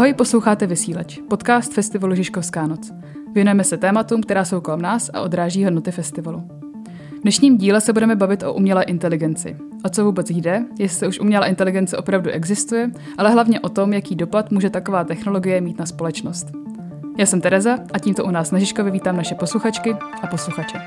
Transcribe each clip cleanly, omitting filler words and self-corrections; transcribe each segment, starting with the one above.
Ahoj, posloucháte Vysílač, podcast festivalu Žižkovská noc. Věnujeme se tématům, která jsou kolem nás a odráží hodnoty festivalu. V dnešním díle se budeme bavit o umělé inteligenci. O co vůbec jde, jestli už umělá inteligence opravdu existuje, ale hlavně o tom, jaký dopad může taková technologie mít na společnost. Já jsem Tereza a tímto u nás na Žižkově vítám naše posluchačky a posluchače.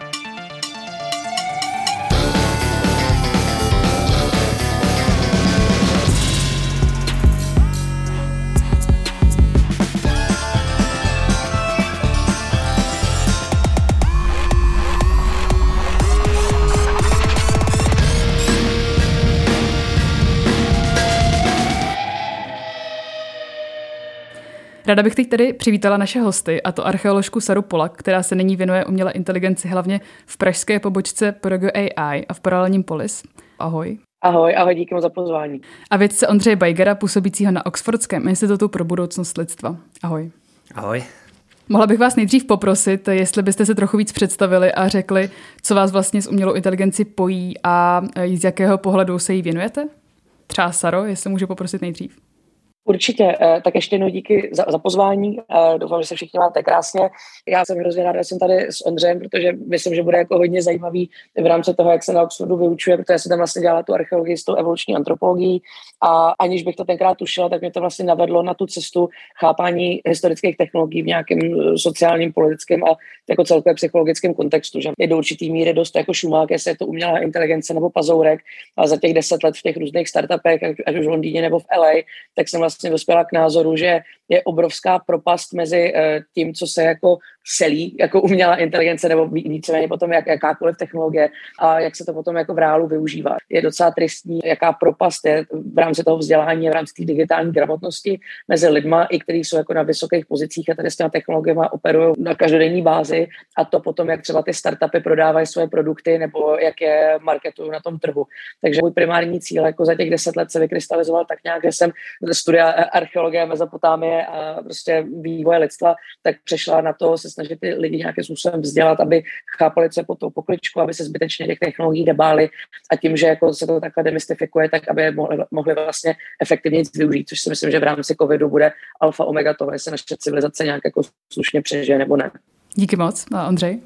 Ráda bych teď tady přivítala naše hosty, a to archeoložku Saru Polak, která se nyní věnuje umělé inteligenci hlavně v pražské pobočce Progo AI a v paralelním Polis. Ahoj. Ahoj, díky moc za pozvání. A vědce Ondřeje Bajgera, působícího na Oxfordském institutu pro budoucnost lidstva. Ahoj. Ahoj. Mohla bych vás nejdřív poprosit, jestli byste se trochu víc představili a řekli, co vás vlastně s umělou inteligenci pojí a z jakého pohledu se jí věnujete? Třeba Saro, jestli můžu poprosit nejdřív. Určitě, tak ještě jednou díky za pozvání. Doufám, že se všichni máte krásně. Já jsem hrozně ráda, že jsem tady s Ondřejem, protože myslím, že bude jako hodně zajímavý v rámci toho, jak se na Oxfordu vyučuje, protože se tam vlastně dělala tu archeologii s tou evoluční antropologií a aniž bych to tenkrát tušila, tak mě to vlastně navedlo na tu cestu chápání historických technologií v nějakém sociálním, politickém a jako celkově psychologickém kontextu, že je do určitý míry dost jako šumák, jestli je to umělá inteligence nebo pazourek, a za těch 10 let v těch různých startupech, ať už v Londýně nebo v LA, tak jsem vlastně dospěla k názoru, že je obrovská propast mezi tím, co se jako selí, jako umělá inteligence nebo víceméně potom jakákoliv technologie a jak se to potom jako v reálu využívá. Je docela tristní, jaká propast je v rámci toho vzdělání a v rámci té digitální gramotnosti mezi lidma, i kteří jsou jako na vysokých pozicích a tady s těma technologiemi operují na každodenní bázi, a to potom, jak třeba ty startupy prodávají svoje produkty nebo jak je marketují na tom trhu. Takže můj primární cíl jako za těch 10 let se vykrystalizoval tak nějak, že jsem studia archeologie, Mezopotámie a prostě vývoje lidstva, tak přešla na to se snažit ty lidi nějakým způsobem vzdělat, aby chápali, co je pod tou pokličku, aby se zbytečně těch technologií nebáli, a tím, že jako se to takhle demystifikuje, tak aby mohli vlastně efektivně využít, což si myslím, že v rámci covidu bude alfa omega toho, jestli naše civilizace nějak jako slušně přežije nebo ne. Díky moc. A Ondřej?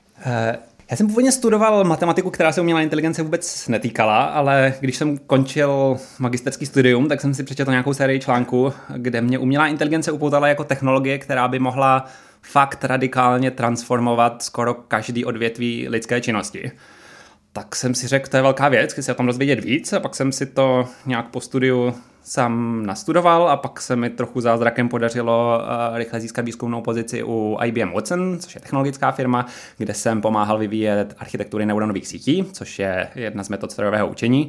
Já jsem původně studoval matematiku, která se umělé inteligence vůbec netýkala, ale když jsem končil magisterský studium, tak jsem si přečetl nějakou sérii článků, kde mě umělá inteligence upoutala jako technologie, která by mohla fakt radikálně transformovat skoro každý odvětví lidské činnosti. Tak jsem si řekl, to je velká věc, chci se o tom dozvědět víc, a pak jsem si to nějak po studiu sám nastudoval a pak se mi trochu zázrakem podařilo rychle získat výzkumnou pozici u IBM Watson, což je technologická firma, kde jsem pomáhal vyvíjet architektury neuronových sítí, což je jedna z metod strojového učení.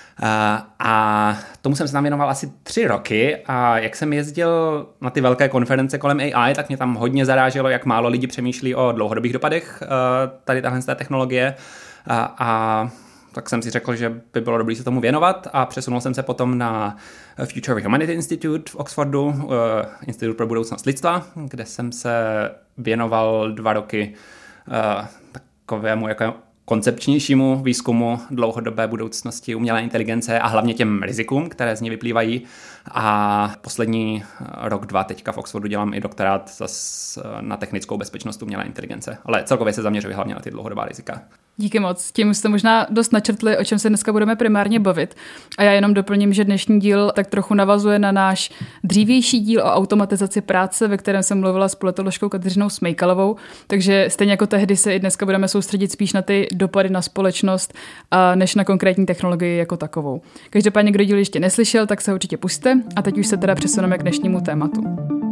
A tomu jsem se tam věnoval asi 3 roky, a jak jsem jezdil na ty velké konference kolem AI, tak mě tam hodně zaráželo, jak málo lidí přemýšlí o dlouhodobých dopadech tady tahle technologie. A tak jsem si řekl, že by bylo dobré se tomu věnovat, a přesunul jsem se potom na Future Humanity Institute v Oxfordu, Institut pro budoucnost lidstva, kde jsem se věnoval 2 roky takovému jako koncepčnějšímu výzkumu dlouhodobé budoucnosti umělé inteligence a hlavně těm rizikům, které z ní vyplývají. A poslední rok, 2 teďka v Oxfordu dělám i doktorát na technickou bezpečnost umělé inteligence, ale celkově se zaměřuji hlavně na ty dlouhodobá rizika. Díky moc. Tím jste možná dost načrtli, o čem se dneska budeme primárně bavit. A já jenom doplním, že dnešní díl tak trochu navazuje na náš dřívější díl o automatizaci práce, ve kterém jsem mluvila s politoložkou Kateřinou Smejkalovou. Takže stejně jako tehdy se i dneska budeme soustředit spíš na ty dopady na společnost, než na konkrétní technologii jako takovou. Každopádně, kdo díl ještě neslyšel, tak se určitě pusťte. A teď už se teda přesuneme k dnešnímu tématu.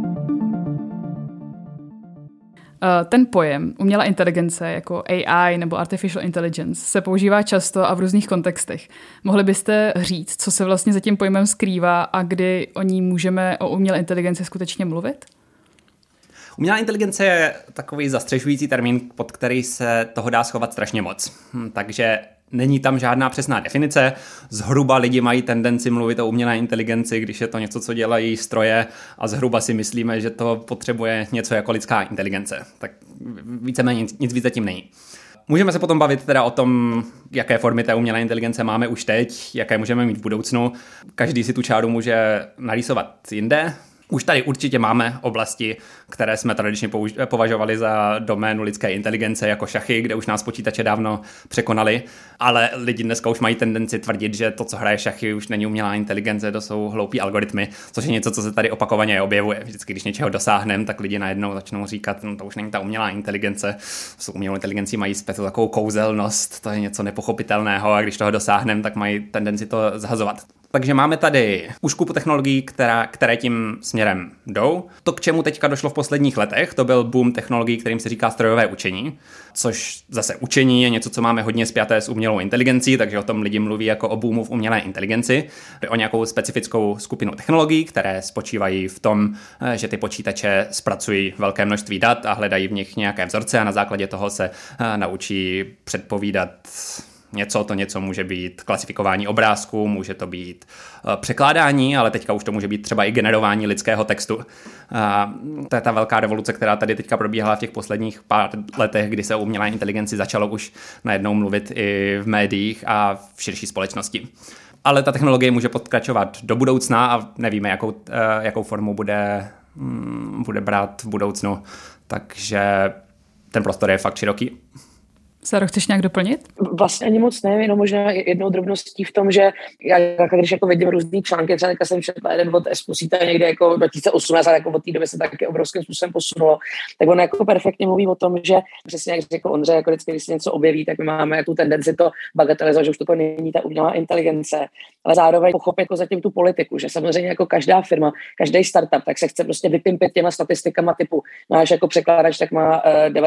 Ten pojem umělá inteligence jako AI nebo artificial intelligence se používá často a v různých kontextech. Mohli byste říct, co se vlastně za tím pojmem skrývá a kdy o umělé inteligenci skutečně mluvit? Umělá inteligence je takový zastřešující termín, pod který se toho dá schovat strašně moc. Takže není tam žádná přesná definice. Zhruba lidi mají tendenci mluvit o umělé inteligenci, když je to něco, co dělají stroje, a zhruba si myslíme, že to potřebuje něco jako lidská inteligence. Tak víceméně nic víc zatím není. Můžeme se potom bavit teda o tom, jaké formy té umělé inteligence máme už teď, jaké můžeme mít v budoucnu. Každý si tu čáru může narýsovat jinde. Už tady určitě máme oblasti, které jsme tradičně považovali za doménu lidské inteligence, jako šachy, kde už nás počítače dávno překonali, ale lidi dneska už mají tendenci tvrdit, že to, co hraje šachy, už není umělá inteligence, to jsou hloupí algoritmy, což je něco, co se tady opakovaně objevuje. Vždycky, když něčeho dosáhneme, tak lidi najednou začnou říkat, no to už není ta umělá inteligence, s umělou inteligencí mají zpět takovou kouzelnost, to je něco nepochopitelného a když toho dosáhneme, tak mají tendenci to zhazovat. Takže máme tady úškupu technologií, které tím směrem jdou. To, k čemu teďka došlo v posledních letech, to byl boom technologií, kterým se říká strojové učení, což zase učení je něco, co máme hodně spjaté s umělou inteligencí, takže o tom lidi mluví jako o boomu v umělé inteligenci. Jde o nějakou specifickou skupinu technologií, které spočívají v tom, že ty počítače zpracují velké množství dat a hledají v nich nějaké vzorce a na základě toho se naučí předpovídat něco může být klasifikování obrázků, může to být překládání, ale teďka už to může být třeba i generování lidského textu. To je ta velká revoluce, která tady teďka probíhala v těch posledních pár letech, kdy se o umělé inteligenci začalo už najednou mluvit i v médiích a v širší společnosti. Ale ta technologie může pokračovat do budoucna a nevíme, jakou formu bude brát v budoucnu, takže ten prostor je fakt široký. Sáro, chceš nějak doplnit? Vlastně ani moc ne, jenom možná jednou drobností v tom, že já když jako vidím různý články, třeba teďka jsem četla jeden od Esposita někde jako 2018, a jako od té doby se taky obrovským způsobem posunulo, tak on jako perfektně mluví o tom, že přesně jak řekl Ondřej, jako vždycky, když se něco objeví, tak my máme jako tu tendenci to bagatelizovat, že už to není ta umělá inteligence, ale zároveň pochopit jako zatím tu politiku, že samozřejmě jako každá firma, každý startup, tak se chce prostě vypimpit těma statistikama typu náš jako překladač, tak má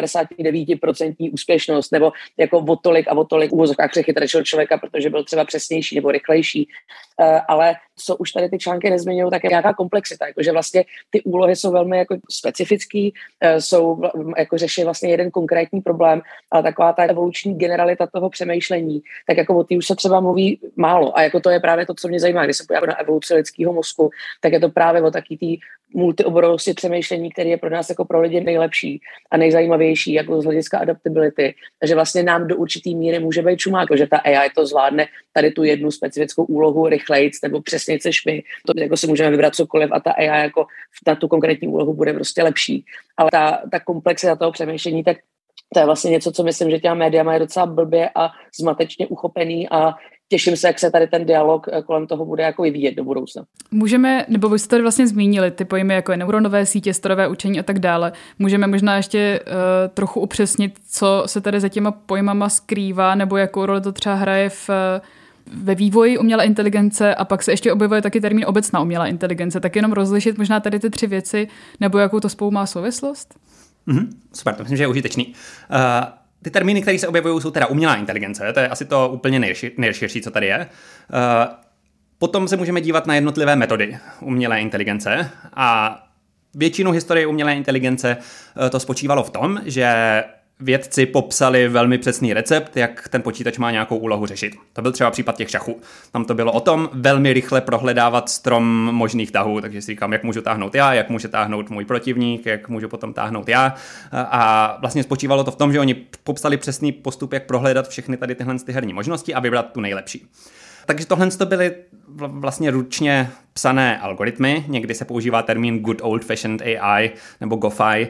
99% úspěšnost, nebo jako o tolik uvozovkách přechytračil člověka, protože byl třeba přesnější nebo rychlejší. Ale co už tady ty články nezmiňují, tak je nějaká komplexita, jakože vlastně ty úlohy jsou velmi jako specifický, jsou jako řeší vlastně jeden konkrétní problém, ale taková ta evoluční generalita toho přemýšlení, tak jako o té už se třeba mluví málo. A jako to je právě to, co mě zajímá, když se podívám na evoluci lidského mozku, tak je to právě o taký tý multioborovosti přemýšlení, který je pro nás jako pro lidi nejlepší a nejzajímavější jako z hlediska adaptability. Takže vlastně nám do určitý míry může být čumák, že ta AI to zvládne tady tu jednu specifickou úlohu rychlejc nebo přesně než my. To jako si můžeme vybrat cokoliv a ta AI jako na tu konkrétní úlohu bude prostě lepší. Ale ta komplexita toho přemýšlení, tak to je vlastně něco, co myslím, že těma média mají docela blbě a zmatečně uchopený a těším se, jak se tady ten dialog kolem toho bude jako vyvíjet do budoucna. Můžeme, nebo vy jste tady vlastně zmínili ty pojmy jako je neuronové sítě, strojové učení a tak dále. Můžeme možná ještě trochu upřesnit, co se tady za těma pojmama skrývá, nebo jakou roli to třeba hraje ve vývoji umělé inteligence a pak se ještě objevuje taky termín obecná umělá inteligence. Tak jenom rozlišit možná tady ty tři věci, nebo jakou to spolu má souvislost? Super, to myslím, že je užitečný. Ty termíny, které se objevují, jsou teda umělá inteligence, to je asi to úplně nejširší, co tady je. Potom se můžeme dívat na jednotlivé metody umělé inteligence a většinu historie umělé inteligence to spočívalo v tom, že vědci popsali velmi přesný recept, jak ten počítač má nějakou úlohu řešit. To byl třeba případ těch šachů. Tam to bylo o tom velmi rychle prohledávat strom možných tahů, takže si říkám, jak můžu táhnout já, jak může táhnout můj protivník, jak můžu potom táhnout já. A vlastně spočívalo to v tom, že oni popsali přesný postup, jak prohledat všechny tady tyhle herní možnosti a vybrat tu nejlepší. Takže tohle to byly vlastně ručně psané algoritmy. Někdy se používá termín good old-fashioned AI nebo GoFi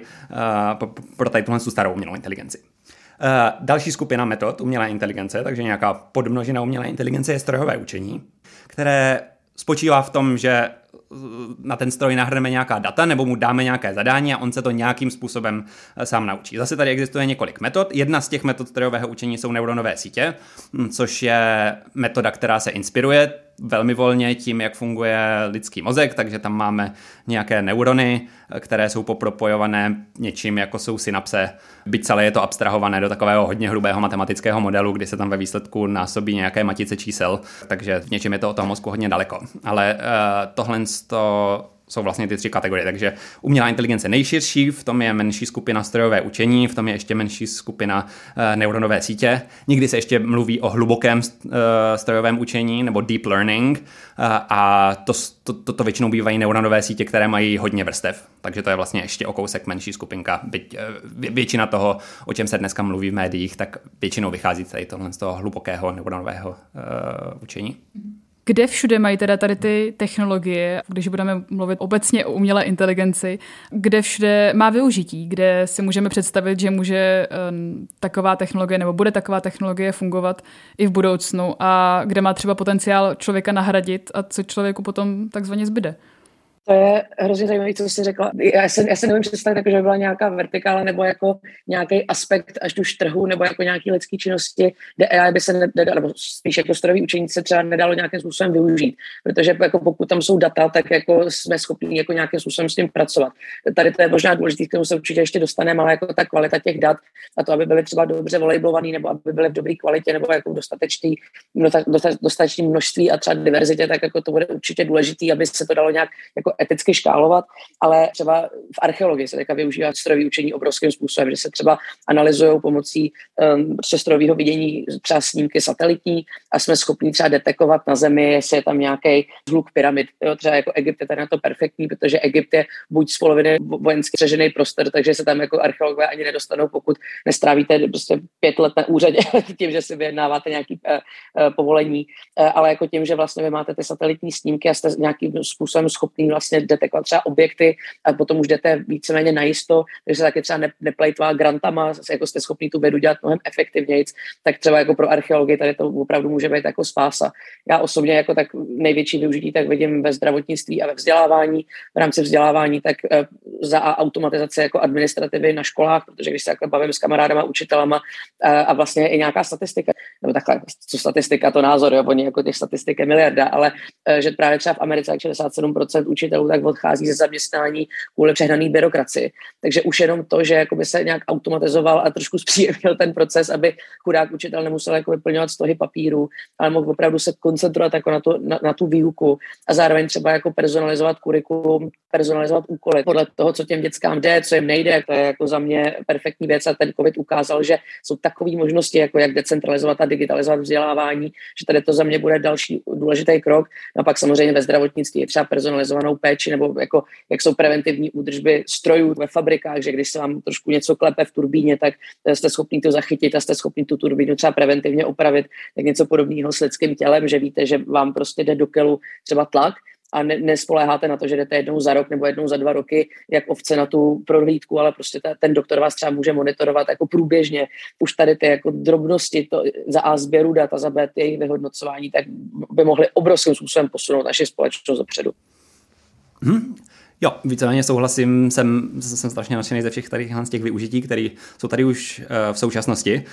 pro tady tuhle starou umělou inteligenci. Další skupina metod umělé inteligence, takže nějaká podmnožina umělé inteligence je strojové učení, které spočívá v tom, že na ten stroj nahrneme nějaká data nebo mu dáme nějaké zadání a on se to nějakým způsobem sám naučí. Zase tady existuje několik metod. Jedna z těch metod strojového učení jsou neuronové sítě, což je metoda, která se inspiruje velmi volně tím, jak funguje lidský mozek, takže tam máme nějaké neurony, které jsou popropojované něčím, jako jsou synapse. Byť celé je to abstrahované do takového hodně hrubého matematického modelu, kdy se tam ve výsledku násobí nějaké matice čísel, takže v něčem je to od toho mozku hodně daleko. Ale tohle jsou vlastně ty tři kategorie, takže umělá inteligence nejširší, v tom je menší skupina strojové učení, v tom je ještě menší skupina neuronové sítě. Někdy se ještě mluví o hlubokém strojovém učení nebo deep learning a to většinou bývají neuronové sítě, které mají hodně vrstev, takže to je vlastně ještě o kousek menší skupinka. Byť většina toho, o čem se dneska mluví v médiích, tak většinou vychází tady tohle z toho hlubokého neuronového učení. Kde všude mají teda tady ty technologie, když budeme mluvit obecně o umělé inteligenci, kde všude má využití, kde si můžeme představit, že může taková technologie nebo bude taková technologie fungovat i v budoucnu a kde má třeba potenciál člověka nahradit a co člověku potom takzvaně zbyde? To je hrozně zajímavé, co jsi řekla. Já se nevím představit, jako, že by byla nějaká vertikála nebo jako nějaký aspekt až už trhu nebo jako nějaký lidský činnosti, kde AI by se nedalo, nebo spíš jako strojový učení se třeba nedalo nějakým způsobem využít. Protože jako pokud tam jsou data, tak jako jsme schopni jako nějakým způsobem s tím pracovat. Tady to je možná důležité, k tomu se určitě ještě dostaneme, ale jako ta kvalita těch dat a to, aby byly třeba dobře volejblovaný nebo aby byly v dobré kvalitě nebo jako dostatečné množství a třeba diverzitě, tak jako to bude určitě důležité, aby se to dalo nějak jako eticky škálovat, ale třeba v archeologii se teďka využívá strojové učení obrovským způsobem, že se třeba analyzují pomocí strojového vidění třeba snímky satelitní a jsme schopni třeba detekovat na Zemi, jestli je tam nějaký zhluk pyramid. Jo, třeba jako Egypt je tady na to perfektní, protože Egypt je buď z poloviny vojensky střežený prostor, takže se tam jako archeologové ani nedostanou, pokud nestrávíte prostě 5 let na úřadě tím, že si vyjednáváte nějaký povolení, ale jako tím, že vlastně vy máte ty satelitní snímky a jste nějakým způsobem schopný vlastně detekovat třeba objekty a potom už jdete víceméně najisto, takže se taky třeba neplejtvá grantama, jako jste schopný tu vědu dělat mnohem efektivněji, tak třeba jako pro archeologii tady to opravdu může být jako spása. Já osobně jako tak největší využití tak vidím ve zdravotnictví a ve vzdělávání. V rámci vzdělávání tak za automatizaci jako administrativy na školách, protože když se takhle bavím s kamarádama, učitelama a vlastně i nějaká statistika, nebo takhle, co statistika, to názor, jo, oni jako těch statistik je miliarda, ale že právě třeba v Americe 67% učitelů tak odchází ze zaměstnání kvůli přehnané byrokracii. Takže už jenom to, že by se nějak automatizoval a trošku zpříjemnil ten proces, aby chudák učitel nemusel jako vyplňovat stohy papíru, ale mohl opravdu se koncentrovat jako na tu výuku a zároveň třeba jako personalizovat kurikulum, personalizovat úkoly podle toho, co těm dětskám jde, co jim nejde. To je jako za mě perfektní věc a ten COVID ukázal, že jsou takové možnosti, jako jak decentralizovat a digitalizovat vzdělávání, že tady to za mě bude další důležitý krok. No a pak samozřejmě ve zdravotnictví je třeba personalizovanou péči nebo jako, jak jsou preventivní údržby strojů ve fabrikách, že když se vám trošku něco klepe v turbíně, tak jste schopni to zachytit a jste schopni tu turbínu třeba preventivně opravit, tak něco podobného s lidským tělem, že víte, že vám prostě jde do kelu třeba tlak a nespoléháte na to, že jdete jednou za rok nebo jednou za 2 roky jak ovce na tu prohlídku, ale prostě ten doktor vás třeba může monitorovat jako průběžně. Už tady ty jako drobnosti to, za A sběru dat a za B jejich vyhodnocování, tak by mohly obrovským způsobem posunout naši společnost dopředu. Jo, víceméně souhlasím, jsem strašně nadšený ze všech tady z těch využití, které jsou tady už v současnosti.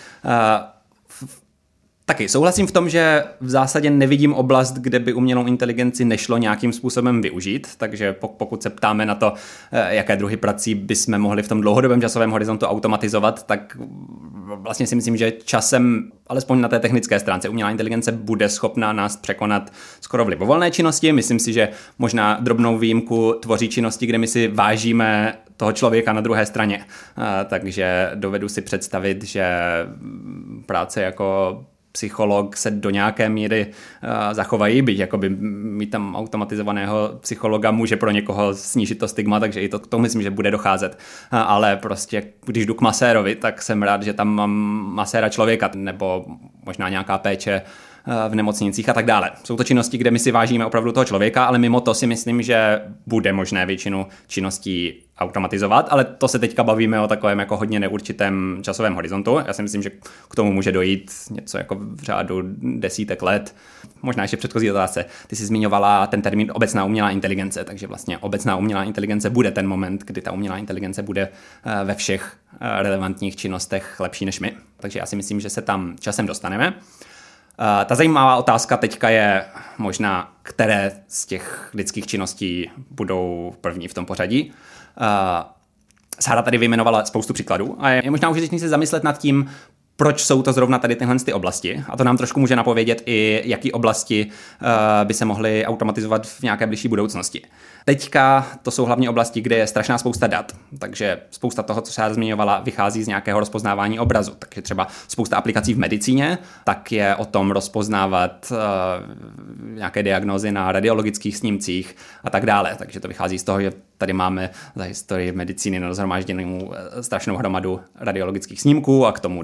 Taky souhlasím v tom, že v zásadě nevidím oblast, kde by umělou inteligenci nešlo nějakým způsobem využít, takže pokud se ptáme na to, jaké druhy prací bychom mohli v tom dlouhodobém časovém horizontu automatizovat, tak vlastně si myslím, že časem, alespoň na té technické stránce, umělá inteligence bude schopná nás překonat skoro v libovolné činnosti. Myslím si, že možná drobnou výjimku tvoří činnosti, kde my si vážíme toho člověka na druhé straně. Takže dovedu si představit, že práce jako psycholog se do nějaké míry zachovají, byť jakoby mít tam automatizovaného psychologa může pro někoho snížit to stigma, takže i to myslím, že bude docházet. Ale prostě, když jdu k masérovi, tak jsem rád, že tam mám maséra člověka, nebo možná nějaká péče v nemocnicích a tak dále. Jsou to činnosti, kde my si vážíme opravdu toho člověka, ale mimo to si myslím, že bude možné většinu činností automatizovat, ale to se teďka bavíme o takovém jako hodně neurčitém časovém horizontu. Já si myslím, že k tomu může dojít něco jako v řádu desítek let. Možná ještě předchozí otázce. Ty jsi zmiňovala ten termín obecná umělá inteligence, takže vlastně obecná umělá inteligence bude ten moment, kdy ta umělá inteligence bude ve všech relevantních činnostech lepší než my. Takže já si myslím, že se tam časem dostaneme. Ta zajímavá otázka teďka je možná, které z těch lidských činností budou první v tom pořadí. Sára tady vyjmenovala spoustu příkladů a je možná užitečný se zamyslet nad tím, proč jsou to zrovna tady tyhle oblasti. A to nám trošku může napovědět i, jaký oblasti by se mohly automatizovat v nějaké blížší budoucnosti. Teďka to jsou hlavně oblasti, kde je strašná spousta dat, takže spousta toho, co se zmiňovala, vychází z nějakého rozpoznávání obrazu. Takže třeba spousta aplikací v medicíně, tak je o tom rozpoznávat nějaké diagnózy na radiologických snímcích a tak dále. Takže to vychází z toho, že tady máme za historii medicíny na shromážděnou strašnou hromadu radiologických snímků a k tomu diagnózy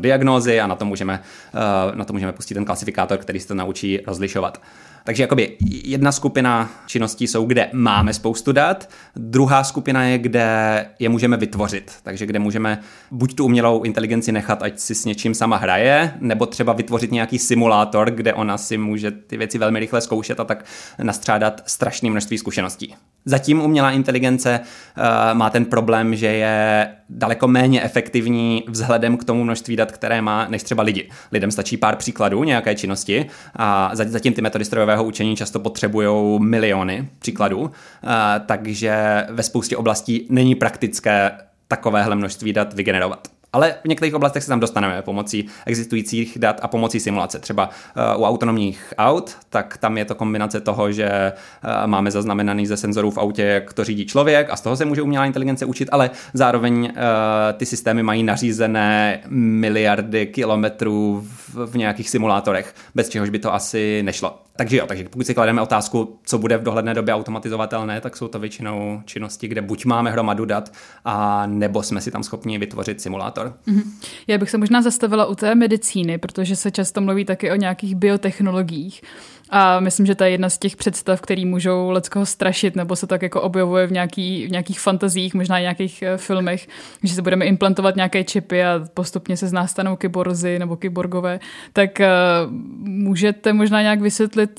diagnózy a na to můžeme pustit ten klasifikátor, který se to naučí rozlišovat. Takže jakoby jedna skupina činností jsou, kde máme spoustu dat, druhá skupina je, kde je můžeme vytvořit. Takže kde můžeme buď tu umělou inteligenci nechat, ať si s něčím sama hraje, nebo třeba vytvořit nějaký simulátor, kde ona si může ty věci velmi rychle zkoušet a tak nastřádat strašné množství zkušeností. Zatím umělá inteligence má ten problém, že je daleko méně efektivní vzhledem k tomu množství dat, které má, než třeba lidi. Lidem stačí pár příkladů nějaké činnosti a zatím ty metody strojového učení často potřebují miliony příkladů, takže ve spoustě oblastí není praktické takovéhle množství dat vygenerovat. Ale v některých oblastech se tam dostaneme pomocí existujících dat a pomocí simulace. Třeba u autonomních aut, tak tam je to kombinace toho, že máme zaznamenaný ze senzorů v autě, jak to řídí člověk a z toho se může umělá inteligence učit, ale zároveň ty systémy mají nařízené miliardy kilometrů v nějakých simulátorech, bez čehož by to asi nešlo. Takže pokud si klademe otázku, co bude v dohledné době automatizovatelné, tak jsou to většinou činnosti, kde buď máme hromadu dat, a nebo jsme si tam schopni vytvořit simulátor. Já bych se možná zastavila u té medicíny, protože se často mluví taky o nějakých biotechnologiích. A myslím, že to je jedna z těch představ, které můžou leckoho strašit, nebo se tak jako objevuje v nějakých fantazích, možná i nějakých filmech, že se budeme implantovat nějaké čipy a postupně se z nás stanou kyborzi nebo kyborgové. Tak můžete možná nějak vysvětlit,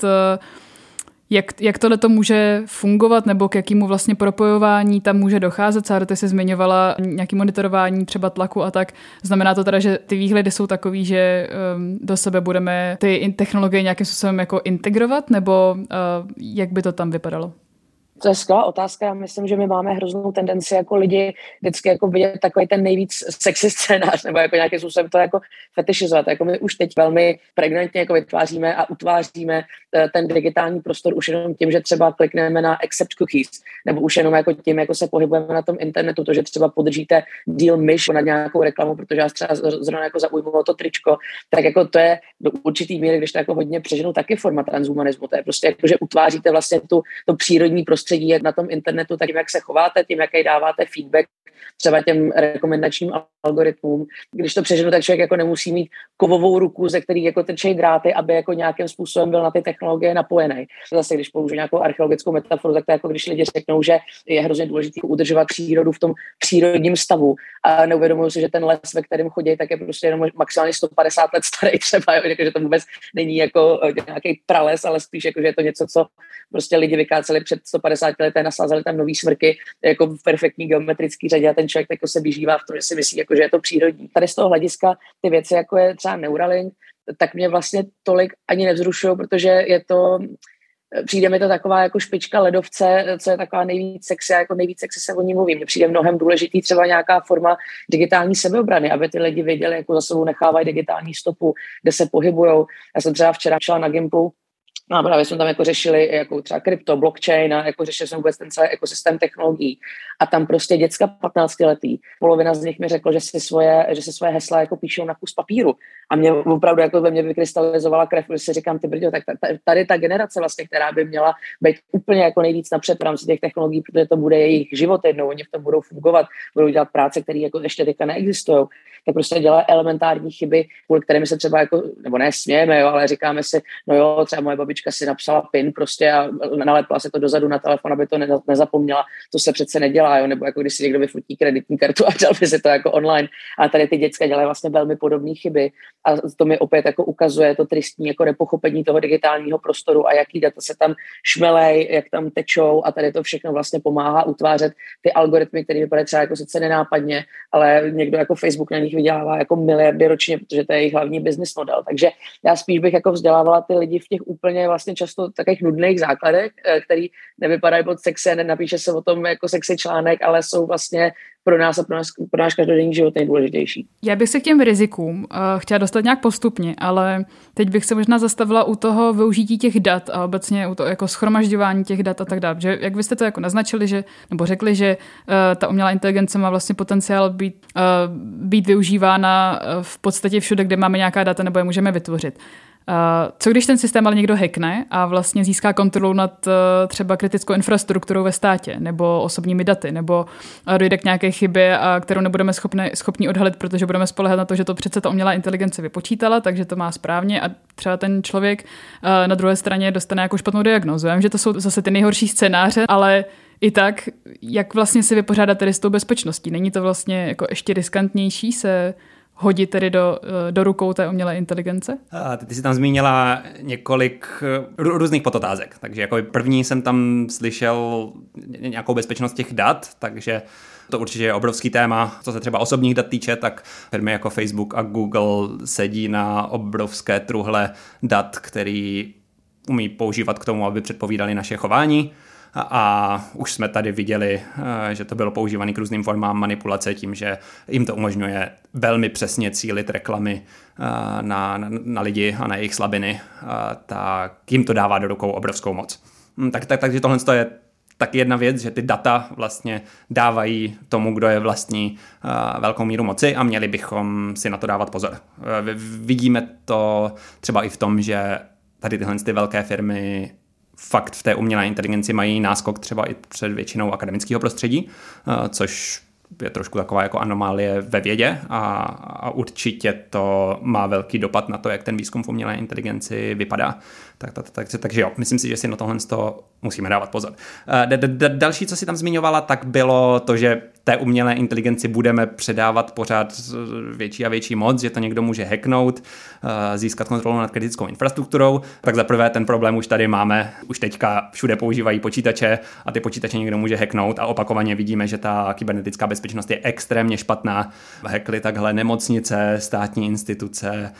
jak tohle to může fungovat, nebo k jakému vlastně propojování tam může docházet? Sára, ty jsi zmiňovala nějaké monitorování třeba tlaku a tak. Znamená to teda, že ty výhledy jsou takový, že do sebe budeme ty technologie nějakým způsobem jako integrovat, nebo jak by to tam vypadalo? To je skvělá otázka. Já myslím, že my máme hroznou tendenci jako lidi vždycky jako vidět takový ten nejvíc sexy scénář, nebo jako nějakým způsobem to jako fetišizovat. Jako my už teď velmi pregnantně jako vytváříme a utváříme ten digitální prostor už jenom tím, že třeba klikneme na accept cookies, nebo už jenom jako tím, jako se pohybujeme na tom internetu, to, že třeba podržíte díl myš nad nějakou reklamu, protože vás třeba zrovna jako zaujmulo to tričko, tak jako to je do určitý míry, když to jako hodně přeženu, taky forma transhumanismu. To je prostě jako, že utváříte vlastně to přírodní prostředí na tom internetu, tak tím, jak se chováte, tím, jaký dáváte feedback třeba těm rekomendačním algoritmům. Když to přeženu, tak člověk jako nemusí mít kovovou ruku, ze který jako trčejí dráty, aby jako nějakým způsobem byl na ty technologie napojený. Zase, když použiju nějakou archeologickou metaforu, tak to jako když lidi řeknou, že je hrozně důležité udržovat přírodu v tom přírodním stavu a neuvědomují si, že ten les, ve kterém chodí, tak je prostě jenom maximálně 150 let starý třeba, že to vůbec není jako nějaký prales, ale spíš jako, že je to něco, co prostě lidi vykáceli před 150 lety, nasázeli tam nový smrky jako v perfektní geometrický řadě a ten člověk jako se vyžívá v tom, že si myslí, jako, že je to přírodní. Tady z toho hlediska ty věci, jako je třeba Neuralink, tak mě vlastně tolik ani nevzrušují, protože je to, přijde mi to taková jako špička ledovce, co je taková nejvíc sexy a jako nejvíc sexy se o ní mluví. Mně přijde mnohem důležitý třeba nějaká forma digitální sebeobrany, aby ty lidi věděli, jako za sebou nechávají digitální stopu, kde se pohybujou. Já jsem třeba včera šla na Gimplu, no a právě jsme tam jako řešili jako třeba krypto, blockchain a jako řešili jsme vůbec ten celý ekosystém technologií. A tam prostě děcka 15 letý, polovina z nich mi řeklo, že si svoje hesla jako píšou na kus papíru. A mě opravdu jako ve mně vykrystalizovala krev, že si říkám, ty brďo, tak tady ta generace vlastně, která by měla být úplně jako nejvíc napřed v rámci těch technologií, protože to bude jejich život jednou, oni v tom budou fungovat, budou dělat práce, které jako ještě teďka neexistují, tak prostě dělá elementární chyby, kvůli kterými se třeba jako, nebo ne smějeme, jo, ale říkáme si, no jo, třeba moje babička si napsala PIN prostě a nalepila se to dozadu na telefon, aby to nezapomněla, to se přece nedělá, jo, nebo jako když si někdo vyfotí kreditní kartu a dal by si to jako online, a tady ty děcka dělají vlastně velmi podobné chyby a to mi opět jako ukazuje to tristní jako nepochopení toho digitálního prostoru a jaký data se tam šmelej, jak tam tečou a tady to všechno vlastně pomáhá utvářet ty algoritmy, které vypadají třeba jako sice nenápadně, ale někdo jako Facebook na nich vydělává jako miliardy ročně, protože to je jejich hlavní business model. Takže já spíš bych jako vzdělávala ty lidi v těch úplně vlastně často takových nudných základech, který nevypadají pod sexy, nenapíše se o tom jako sexy článek, ale jsou vlastně pro nás a pro náš každodenní život nejdůležitější. Já bych se k těm rizikům chtěla dostat nějak postupně, ale teď bych se možná zastavila u toho využití těch dat a obecně u toho jako shromažďování těch dat a tak dále. Že jak byste to jako naznačili, že, nebo řekli, že ta umělá inteligence má vlastně potenciál být využívána v podstatě všude, kde máme nějaká data nebo je můžeme vytvořit. Co když ten systém ale někdo hackne a vlastně získá kontrolu nad třeba kritickou infrastrukturou ve státě nebo osobními daty, nebo dojde k nějaké chybě, kterou nebudeme schopni odhalit, protože budeme spoléhat na to, že to přece ta umělá inteligence vypočítala, takže to má správně a třeba ten člověk na druhé straně dostane nějakou špatnou diagnózu. Já vím, že to jsou zase ty nejhorší scénáře, ale i tak, jak vlastně si vypořádat tedy s tou bezpečností? Není to vlastně jako ještě riskantnější se hodit tedy do rukou té umělé inteligence? Ty jsi tam zmínila několik různých podotázek, takže jako první jsem tam slyšel nějakou bezpečnost těch dat, takže to určitě je obrovský téma. Co se třeba osobních dat týče, tak firmy jako Facebook a Google sedí na obrovské truhle dat, který umí používat k tomu, aby předpovídali naše chování. A už jsme tady viděli, že to bylo používané k různým formám manipulace tím, že jim to umožňuje velmi přesně cílit reklamy na lidi a na jejich slabiny, tak jim to dává do rukou obrovskou moc. Takže tohle je tak jedna věc, že ty data vlastně dávají tomu, kdo je vlastní, velkou míru moci a měli bychom si na to dávat pozor. Vidíme to třeba i v tom, že tady tyhle ty velké firmy fakt v té umělé inteligenci mají náskok třeba i před většinou akademického prostředí, což je trošku taková jako anomálie ve vědě a určitě to má velký dopad na to, jak ten výzkum v umělé inteligenci vypadá. Takže jo, myslím si, že si na tohle musíme dávat pozor. Další, co si tam zmiňovala, tak bylo to, že té umělé inteligenci budeme předávat pořád větší a větší moc, že to někdo může hacknout, získat kontrolu nad kritickou infrastrukturou. Tak zaprvé ten problém už tady máme. Už teďka všude používají počítače a ty počítače někdo může hacknout a opakovaně vidíme, že ta kybernetická bezpečnost je extrémně špatná. Hackly takhle nemocnice, státní instituce,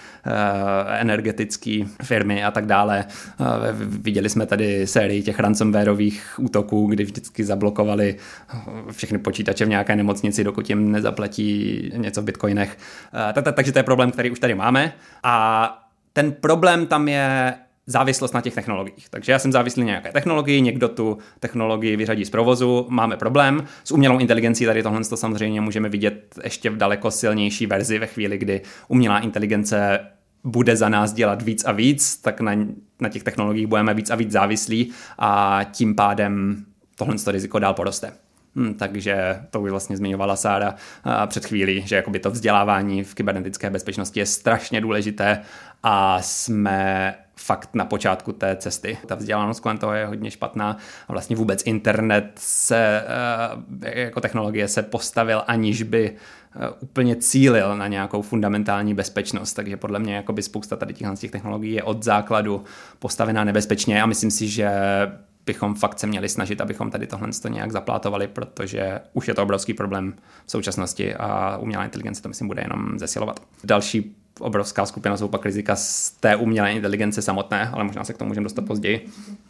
energetické firmy a tak dále. Viděli jsme tady sérii těch ransomwareových útoků, kdy vždycky zablokovali všechny počítače v nějaké nemocnici, dokud jim nezaplatí něco v bitcoinech. Takže to je problém, který už tady máme. A ten problém tam je závislost na těch technologiích. Takže já jsem závislý na nějaké technologii, někdo tu technologii vyřadí z provozu, máme problém. S umělou inteligencí tady tohle samozřejmě můžeme vidět ještě v daleko silnější verzi ve chvíli, kdy umělá inteligence bude za nás dělat víc a víc, tak na těch technologiích budeme víc a víc závislí a tím pádem tohle riziko dál poroste. Takže to už vlastně zmiňovala Sára před chvílí, že jakoby to vzdělávání v kybernetické bezpečnosti je strašně důležité a jsme fakt na počátku té cesty. Ta vzdělanost kolem toho je hodně špatná a vlastně vůbec internet se jako technologie se postavil, aniž by úplně cílil na nějakou fundamentální bezpečnost. Takže podle mě jakoby spousta tady těch technologií je od základu postavená nebezpečně a myslím si, že bychom fakt se měli snažit, abychom tady tohle nějak zaplátovali, protože už je to obrovský problém v současnosti a umělá inteligence to myslím bude jenom zesilovat. Další obrovská skupina jsou pak rizika z té umělé inteligence samotné, ale možná se k tomu můžeme dostat později.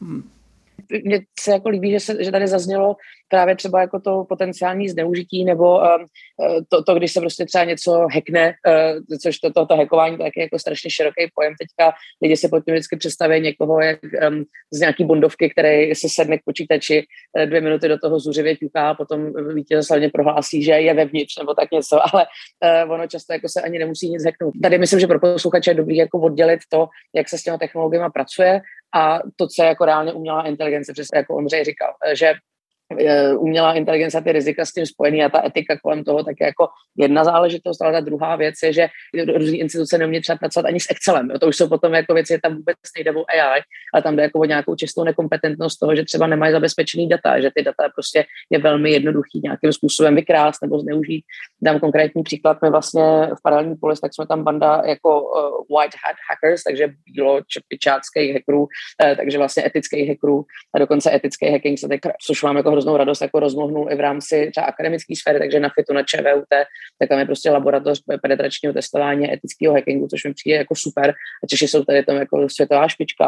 Mně se jako líbí, že tady zaznělo právě třeba jako to potenciální zneužití nebo to, když se prostě třeba něco hackne, což to hackování tak je jako strašně široký pojem. Teďka lidi si pod tím vždycky představí někoho jak z nějaký bondovky, který se sedne k počítači, 2 minuty do toho zuřivě ťuká a potom vítězoslavně prohlásí, že je vevnitř nebo tak něco, ale ono často jako se ani nemusí nic hacknout. Tady myslím, že pro posluchače je dobrý jako oddělit to, jak se s těma technologiemi pracuje a to, co je jako reálně umělá inteligence, přesně jako Ondřej říkal, že umělá inteligence a ty rizika s tím spojený a ta etika kolem toho tak je jako jedna záležitost, ale ta druhá věc je, že různé instituce neumějí třeba pracovat ani s Excelem. To už jsou potom jako věci, že tam vůbec nejde o AI, ale tam jde jako o nějakou čistou nekompetentnost toho, že třeba nemají zabezpečený data, že ty data prostě je velmi jednoduchý nějakým způsobem vykrást nebo zneužít. Dám konkrétní příklad, my vlastně v Paralelní polis, tak jsme tam banda jako white hat hackers, takže bílo-čepyčáckých hackerů, takže vlastně etických hackerů a dokonce etický hacking se teď, což mám jako hroznou radost, jako rozmohnul i v rámci třeba akademické sféry, takže na FITu, na ČVUT, tak tam je prostě laboratoř penetračního testování etického hackingu, což mi přijde jako super a Češi jsou tady tam jako světová špička.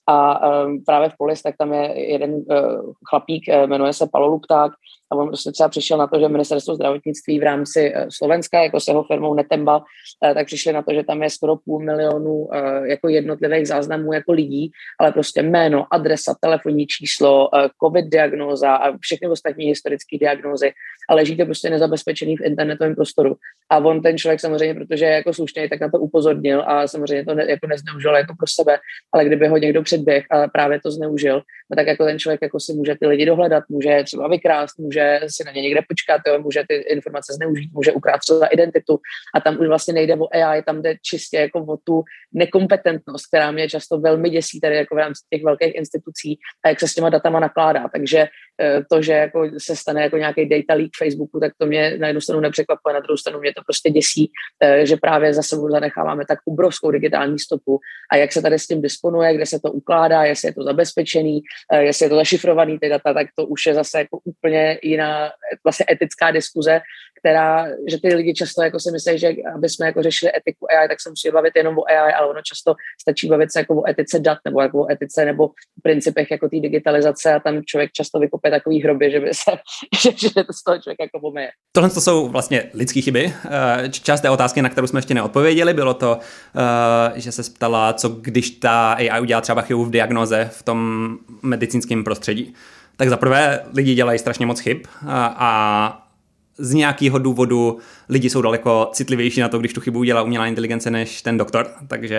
A právě v Polis, tak tam je jeden chlapík, jmenuje se Palo Lupták, a on prostě třeba přišel na to, že ministerstvo zdravotnictví v rámci Slovenska, jako s jeho firmou Netemba, tak přišli na to, že tam je skoro 500 000 jako jednotlivých záznamů jako lidí, ale prostě jméno, adresa, telefonní číslo, covid diagnóza a všechny ostatní historické diagnózy, a leží to prostě nezabezpečený v internetovém prostoru. A on, ten člověk samozřejmě, protože je jako slušný, tak na to upozornil a samozřejmě to jako nezneužil jako pro sebe, ale kdyby ho někdo předběh a právě to zneužil, no tak jako ten člověk jako si může ty lidi dohledat, může třeba vykrást, může si na ně někde počkat, jo, může ty informace zneužít, může ukrát třeba identitu, a tam už vlastně nejde o AI, tam jde čistě jako o tu nekompetentnost, která mě často velmi děsí tady jako v rámci těch velkých institucí a jak se s těma datama nakládá. Takže to, že jako se stane jako nějaký data leak Facebooku, tak to mě na jednu stranu nepřekvapuje, na druhou stranu mě to prostě děsí, že právě za sebou zanecháváme tak obrovskou digitální stopu, a jak se tady s tím disponuje, kde se to ukládá, jestli je to zabezpečený, jestli je to zašifrovaný ty data, tak to už je zase jako úplně jiná vlastně etická diskuze, která, že ty lidi často jako si myslí, že aby jsme jako řešili etiku AI, tak se musí bavit jenom o AI, ale ono často stačí bavit se jako o etice dat, nebo jako o etice nebo principech jako té digitalizace, a tam člověk často vykope takový hroby, že by se, že to z toho člověk jako pomeje. Tohle to jsou vlastně lidské chyby. Část té otázky, na kterou jsme ještě neodpověděli, bylo to, že se ptala, co když ta AI udělá třeba chybu v diagnoze v tom medicínském prostředí. Tak zaprvé lidi dělají strašně moc chyb a z nějakého důvodu lidi jsou daleko citlivější na to, když tu chybu udělá umělá inteligence, než ten doktor. Takže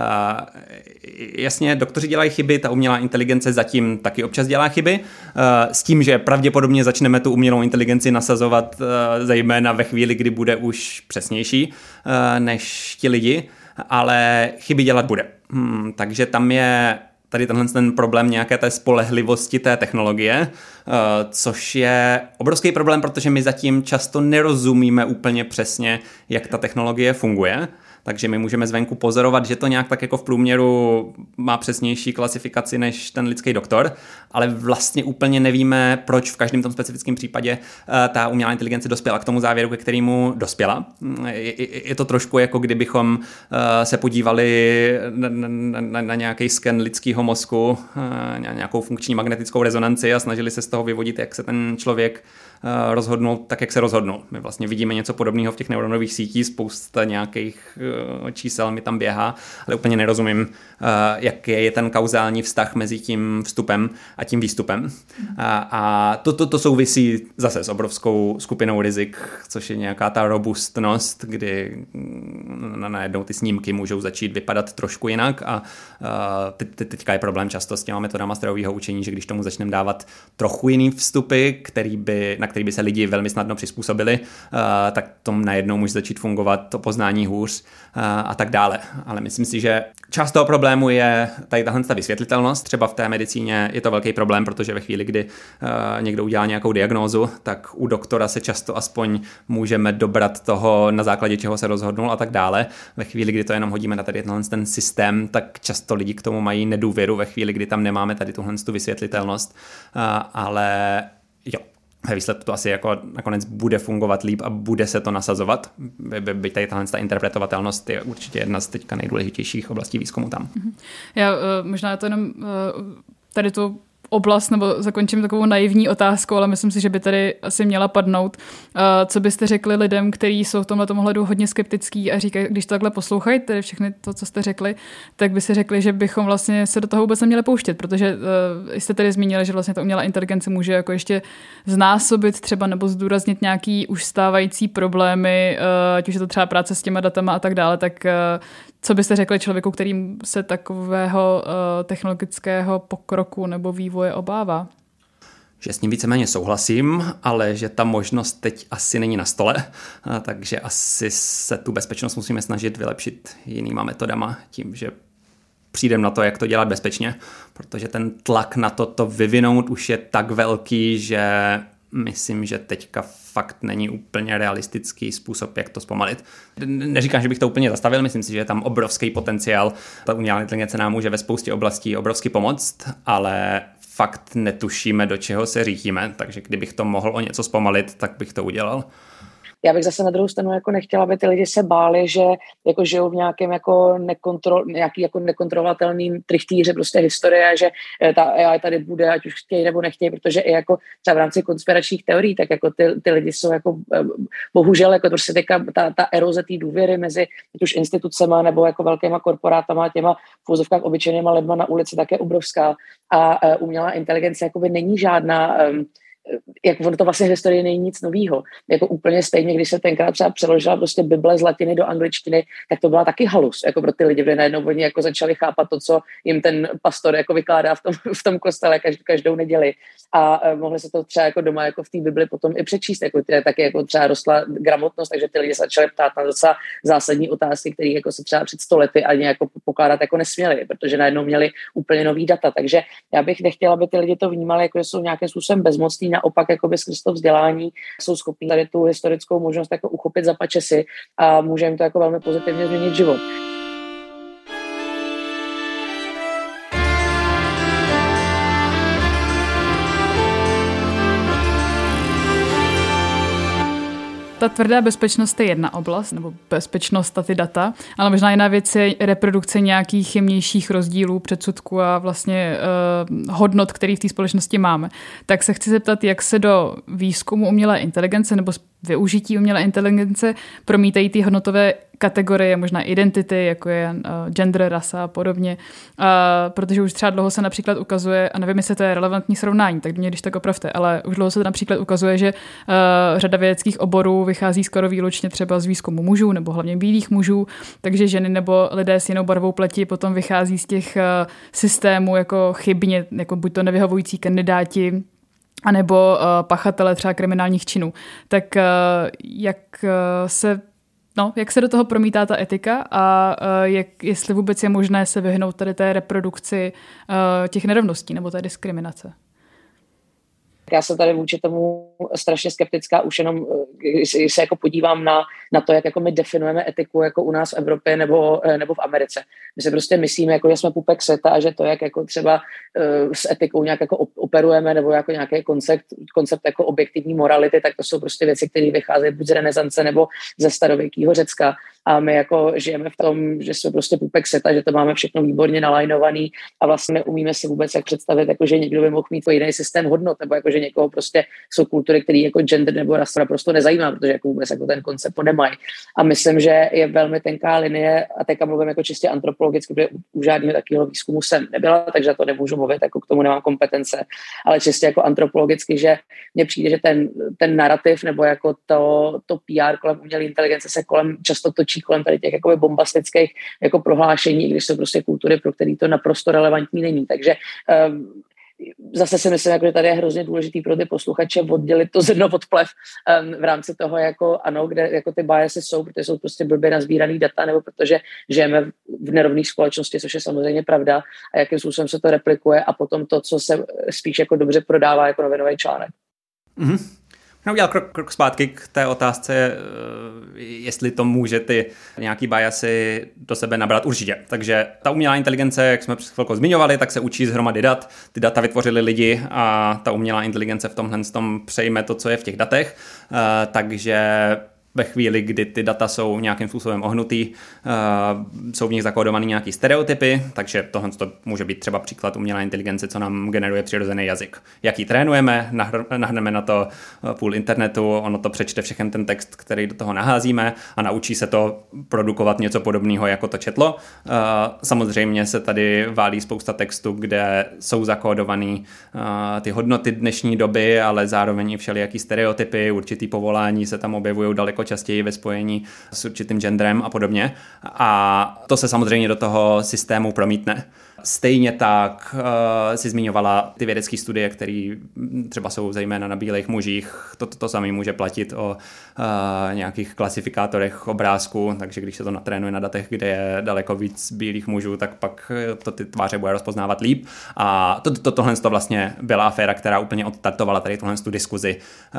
jasně, doktoři dělají chyby, ta umělá inteligence zatím taky občas dělá chyby, s tím, že pravděpodobně začneme tu umělou inteligenci nasazovat zejména ve chvíli, kdy bude už přesnější než ti lidi, ale chyby dělat bude. Takže tam je tady ten problém nějaké té spolehlivosti té technologie, což je obrovský problém, protože my zatím často nerozumíme úplně přesně, jak ta technologie funguje. Takže my můžeme zvenku pozorovat, že to nějak tak jako v průměru má přesnější klasifikaci než ten lidský doktor, ale vlastně úplně nevíme, proč v každém tom specifickém případě ta umělá inteligence dospěla k tomu závěru, ke kterému dospěla. Je to trošku jako kdybychom se podívali na nějaký sken lidského mozku, nějakou funkční magnetickou rezonanci a snažili se z toho vyvodit, jak se ten člověk rozhodnul tak, jak se rozhodnul. My vlastně vidíme něco podobného v těch neuronových sítích, spousta nějakých čísel mi tam běhá, ale úplně nerozumím, jaký je ten kauzální vztah mezi tím vstupem a tím výstupem. A to souvisí zase s obrovskou skupinou rizik, což je nějaká ta robustnost, kdy najednou ty snímky můžou začít vypadat trošku jinak a teďka je problém často s těma metodama strojového učení, že když tomu začneme dávat trochu jiný vstupy, na který by se lidi velmi snadno přizpůsobili, tak tom najednou může začít fungovat to poznání hůř a tak dále. Ale myslím si, že část toho problému je tady tahle vysvětlitelnost. Třeba v té medicíně je to velký problém, protože ve chvíli, kdy někdo udělá nějakou diagnózu, tak u doktora se často aspoň můžeme dobrat toho, na základě čeho se rozhodnul a tak dále. Ve chvíli, kdy to jenom hodíme na tady ten systém, tak často lidi k tomu mají nedůvěru ve chvíli, kdy tam nemáme tady tuhle vysvětlitelnost. Ale jo, ve výsledku to asi jako nakonec bude fungovat líp a bude se to nasazovat. Byť tady ta interpretovatelnost je určitě jedna z teďka nejdůležitějších oblastí výzkumu tam. Já možná to jenom tady tu oblast, nebo zakončím takovou naivní otázku, ale myslím si, že by tady asi měla padnout. Co byste řekli lidem, kteří jsou v tomhletom ohledu hodně skeptický a říkají, když to takhle poslouchají, tedy všechny to, co jste řekli, tak by si řekli, že bychom vlastně se do toho vůbec neměli pouštět, protože jste tady zmínili, že vlastně ta umělá inteligence může jako ještě znásobit třeba nebo zdůraznit nějaký už stávající problémy, ať už je to třeba práce s těma datama a tak dále, tak co byste řekli člověku, kterým se takového technologického pokroku nebo vývoje obává? Že s ním víceméně souhlasím, ale že ta možnost teď asi není na stole, takže asi se tu bezpečnost musíme snažit vylepšit jinýma metodama, tím, že přijdeme na to, jak to dělat bezpečně, protože ten tlak na to vyvinout už je tak velký, že myslím, že teďka fakt není úplně realistický způsob, jak to zpomalit. Neříkám, že bych to úplně zastavil, myslím si, že je tam obrovský potenciál. Ta umělá inteligence nám může ve spoustě oblastí obrovsky pomoct, ale fakt netušíme, do čeho se řítíme, takže kdybych to mohl o něco zpomalit, tak bych to udělal. já bych zase na druhou stranu jako nechtěla, aby ty lidi se báli, že jako žijou v nějakém jako nějaký jako nekontrolovatelným trichtýře prostě historie, že ta AI tady bude, ať už chtějí nebo nechtějí, protože i jako třeba v rámci konspiračních teorií, tak jako ty lidi jsou jako bohužel jako prostě ta eroze té důvěry mezi už institucema nebo jako velkýma korporátama, těma v úzovkách obyčejnýma lidma na ulici tak je obrovská a umělá inteligence jakoby není žádná jak ono to vlastně v historii není nic novýho. Jako úplně stejně, když se tenkrát třeba přeložila prostě Bible z latiny do angličtiny, tak to byla taky halus, jako pro ty lidi, kde najednou oni jako začali chápat to, co jim ten pastor jako vykládá v tom kostele každou neděli. A mohli se to třeba jako doma jako v té Bibli potom i přečíst, jako taky jako třeba rostla gramotnost, takže ty lidi se začali ptát na docela zásadní otázky, které jako se třeba před 100 lety ani jako pokládat jako nesměli, protože najednou měli úplně nový data. Takže já bych nechtěla, aby ty lidi to vnímali, jako že jsou nějakým způsobem bezmocní, naopak jakoby skrz to vzdělání jsou schopní tady tu historickou možnost jako uchopit za pačesy a může jim to jako velmi pozitivně změnit život. Ta tvrdá bezpečnost je jedna oblast, nebo bezpečnost a ty data, ale možná jiná věc je reprodukce nějakých jemnějších rozdílů, předsudků a vlastně hodnot, které v té společnosti máme. Tak se chci zeptat, jak se do výzkumu umělé inteligence nebo využití umělé inteligence promítají ty hodnotové kategorie, možná identity, jako je gender, rasa a podobně. Protože už třeba dlouho se například ukazuje, a nevím, jestli to je relevantní srovnání, tak mě když tak opravte, ale už dlouho se například ukazuje, že řada vědeckých oborů vychází skoro výlučně třeba z výzkumu mužů, nebo hlavně bílých mužů, takže ženy nebo lidé s jinou barvou pleti potom vychází z těch systémů jako chybně, jako buď to nevyhovující kandidáti, anebo pachatele třeba kriminálních činů. Tak jak se do toho promítá ta etika a jestli vůbec je možné se vyhnout tady té reprodukci těch nerovností nebo té diskriminace? Já jsem tady vůči tomu strašně skeptická, už jenom, když se jako podívám na to, jak jako my definujeme etiku jako u nás v Evropě nebo v Americe. My si prostě myslíme, jako, že jsme pupek světa a že to, jak jako třeba s etikou nějak jako operujeme nebo jako nějaký koncept jako objektivní morality, tak to jsou prostě věci, které vycházejí buď z renesance nebo ze starověkého Řecka. A my jako žijeme v tom, že jsme prostě pupek světa, že to máme všechno výborně nalajnovaný a vlastně neumíme si vůbec jak představit, jako, že někdo by mohl mít jiný systém hodnot, nebo jako, že někoho prostě jsou kultury, které jako gender nebo rasa prostě nezajímá, protože jako vůbec jako ten koncept nemají. A myslím, že je velmi tenká linie, a teďka mluvím jako čistě antropologicky, protože u žádného takového výzkumu jsem nebyla, takže to nemůžu mluvit, jako k tomu nemám kompetence, ale čistě jako antropologicky, že mně přijde, že ten narrativ nebo jako to PR kolem umělé inteligence se často točí kolem tady těch jakoby bombastických jako prohlášení, když jsou prostě kultury, pro který to naprosto relevantní není. Takže zase si myslím, jako, že tady je hrozně důležitý pro ty posluchače oddělit to zrno od plev v rámci toho, jako ano, kde jako ty biasy jsou, protože jsou prostě blbě nazbíraný data, nebo protože žijeme v nerovné společnosti, což je samozřejmě pravda, a jakým způsobem se to replikuje a potom to, co se spíš jako dobře prodává jako novinový článek. Mm-hmm. Já udělal krok zpátky k té otázce, jestli to může ty nějaký biasy do sebe nabrat. Určitě. Takže ta umělá inteligence, jak jsme před chvilkou zmiňovali, tak se učí z hromady dat. Ty data vytvořili lidi a ta umělá inteligence v tomhle přejme to, co je v těch datech. Takže ve chvíli, kdy ty data jsou nějakým způsobem ohnutý, jsou v nich zakódovaný nějaký stereotypy, takže tohle může být třeba příklad umělé inteligence, co nám generuje přirozený jazyk. Jaký trénujeme, nahrneme na to půl internetu, ono to přečte všechen ten text, který do toho naházíme a naučí se to produkovat něco podobného, jako to četlo. Samozřejmě se tady válí spousta textů, kde jsou zakódovaný ty hodnoty dnešní doby, ale zároveň i všelijaký stereotypy, určitý povolání se tam objevují daleko častěji ve spojení s určitým genderem a podobně. A to se samozřejmě do toho systému promítne. Stejně tak si zmiňovala ty vědecké studie, které třeba jsou zejména na bílých mužích. To samé může platit o nějakých klasifikátorech obrázků, takže když se to natrénuje na datech, kde je daleko víc bílých mužů, tak pak to ty tváře bude rozpoznávat líp. A tohle vlastně byla aféra, která úplně odstartovala tady tuhle diskuzi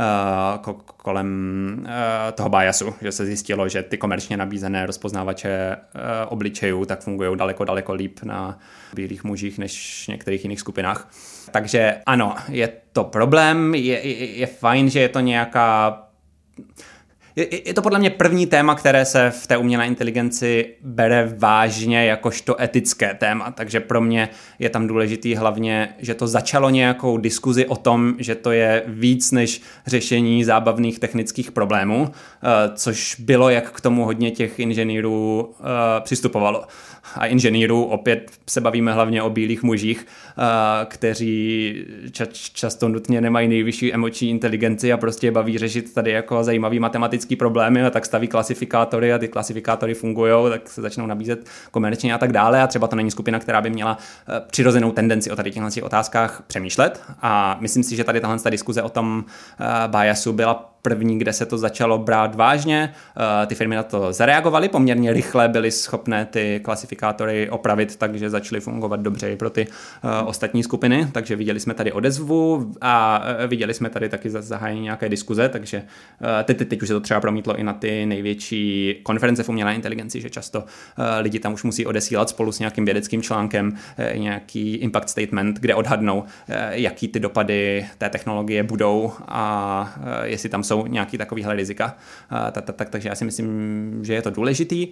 kolem toho biasu, že se zjistilo, že ty komerčně nabízené rozpoznávače obličejů tak fungují daleko líp na bílých mužích než v některých jiných skupinách. Takže ano, je to problém, je fajn, že je to nějaká... Je to podle mě první téma, které se v té umělé inteligenci bere vážně jakožto etické téma, takže pro mě je tam důležitý hlavně, že to začalo nějakou diskuzi o tom, že to je víc než řešení zábavných technických problémů, což bylo, jak k tomu hodně těch inženýrů přistupovalo. A inženýrů opět se bavíme hlavně o bílých mužích, kteří často nutně nemají nejvyšší emoční inteligenci a prostě baví řešit tady jako zajímavý matematický problémy, a tak staví klasifikátory a ty klasifikátory fungujou, tak se začnou nabízet komerčně a tak dále, a třeba to není skupina, která by měla přirozenou tendenci o tady těchto otázkách přemýšlet, a myslím si, že tady tahle diskuze o tom biasu byla první, kde se to začalo brát vážně. Ty firmy na to zareagovaly, poměrně rychle byly schopné ty klasifikátory opravit, takže začaly fungovat dobře i pro ty ostatní skupiny, takže viděli jsme tady odezvu a viděli jsme tady taky zahájení nějaké diskuze, takže teď už se to třeba promítlo i na ty největší konference v umělé inteligenci, že často lidi tam už musí odesílat spolu s nějakým vědeckým článkem nějaký impact statement, kde odhadnou, jaký ty dopady té technologie budou a jestli tam jsou nějaký takovýhle rizika. Takže já si myslím, že je to důležitý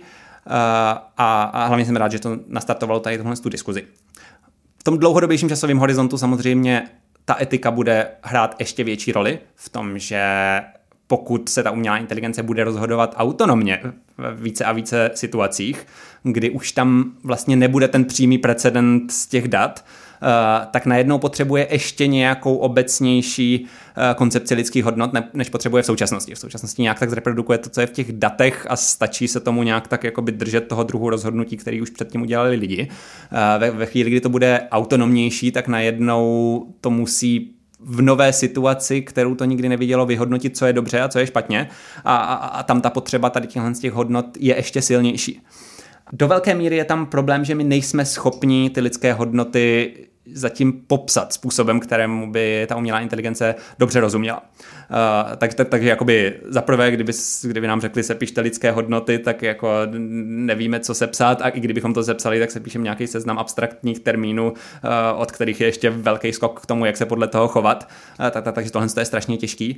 a hlavně jsem rád, že to nastartovalo tady tohle tu diskuzi. V tom dlouhodobějším časovém horizontu samozřejmě ta etika bude hrát ještě větší roli v tom, že pokud se ta umělá inteligence bude rozhodovat autonomně v více a více situacích, kdy už tam vlastně nebude ten přímý precedent z těch dat, tak najednou potřebuje ještě nějakou obecnější koncepci lidských hodnot, než potřebuje v současnosti. V současnosti nějak tak zreprodukuje to, co je v těch datech, a stačí se tomu nějak tak jakoby držet toho druhu rozhodnutí, který už předtím udělali lidi. Ve chvíli, kdy to bude autonomnější, tak najednou to musí v nové situaci, kterou to nikdy nevidělo, vyhodnotit, co je dobře a co je špatně, a tam ta potřeba tady z těch hodnot je ještě silnější. Do velké míry je tam problém, že my nejsme schopni ty lidské hodnoty zatím popsat způsobem, kterému by ta umělá inteligence dobře rozuměla. Takže jakoby zaprvé, kdyby nám řekli, sepište lidské hodnoty, tak jako nevíme, co sepsat, a i kdybychom to sepsali, tak se píšeme nějaký seznam abstraktních termínů, od kterých je ještě velký skok k tomu, jak se podle toho chovat. Takže tohle je strašně těžký.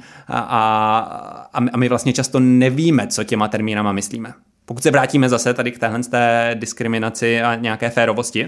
A my vlastně často nevíme, co těma termínama myslíme. Pokud se vrátíme zase tady k téhle diskriminaci a nějaké férovosti,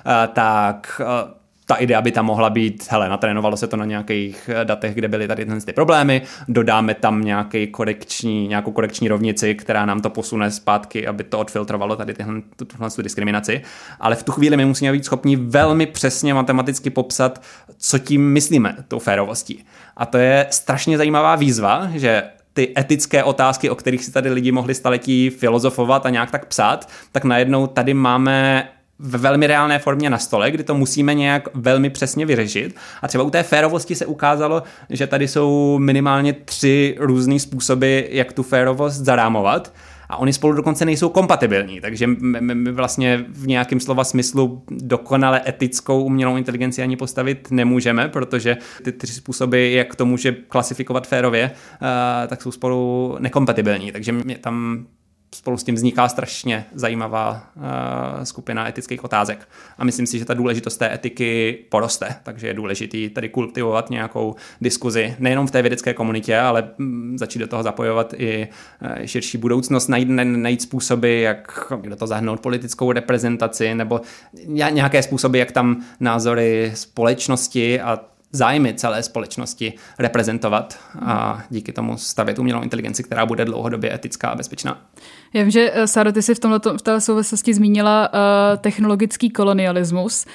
tak ta idea by tam mohla být, hele, natrénovalo se to na nějakých datech, kde byly tady ty problémy, dodáme tam nějakou korekční rovnici, která nám to posune zpátky, aby to odfiltrovalo tady tuhle diskriminaci. Ale v tu chvíli my musíme být schopni velmi přesně matematicky popsat, co tím myslíme tou férovostí. A to je strašně zajímavá výzva, že ty etické otázky, o kterých si tady lidi mohli staletí filozofovat a nějak tak psát, tak najednou tady máme ve velmi reálné formě na stole, kdy to musíme nějak velmi přesně vyřešit. A třeba u té férovosti se ukázalo, že tady jsou minimálně 3 různý způsoby, jak tu férovost zarámovat. A oni spolu dokonce nejsou kompatibilní, takže my vlastně v nějakém slova smyslu dokonale etickou umělou inteligenci ani postavit nemůžeme, protože ty 3 způsoby, jak to může klasifikovat férově, tak jsou spolu nekompatibilní. Takže tam spolu s tím vzniká strašně zajímavá skupina etických otázek. A myslím si, že ta důležitost té etiky poroste, takže je důležitý tady kultivovat nějakou diskuzi, nejenom v té vědecké komunitě, ale začít do toho zapojovat i širší budoucnost, najít způsoby, jak do toho zahrnout politickou reprezentaci, nebo nějaké způsoby, jak tam názory společnosti a zájmy celé společnosti reprezentovat a díky tomu stavět umělou inteligenci, která bude dlouhodobě etická a bezpečná. Já vím, že Sáro, ty jsi v této souvislosti zmínila technologický kolonialismus,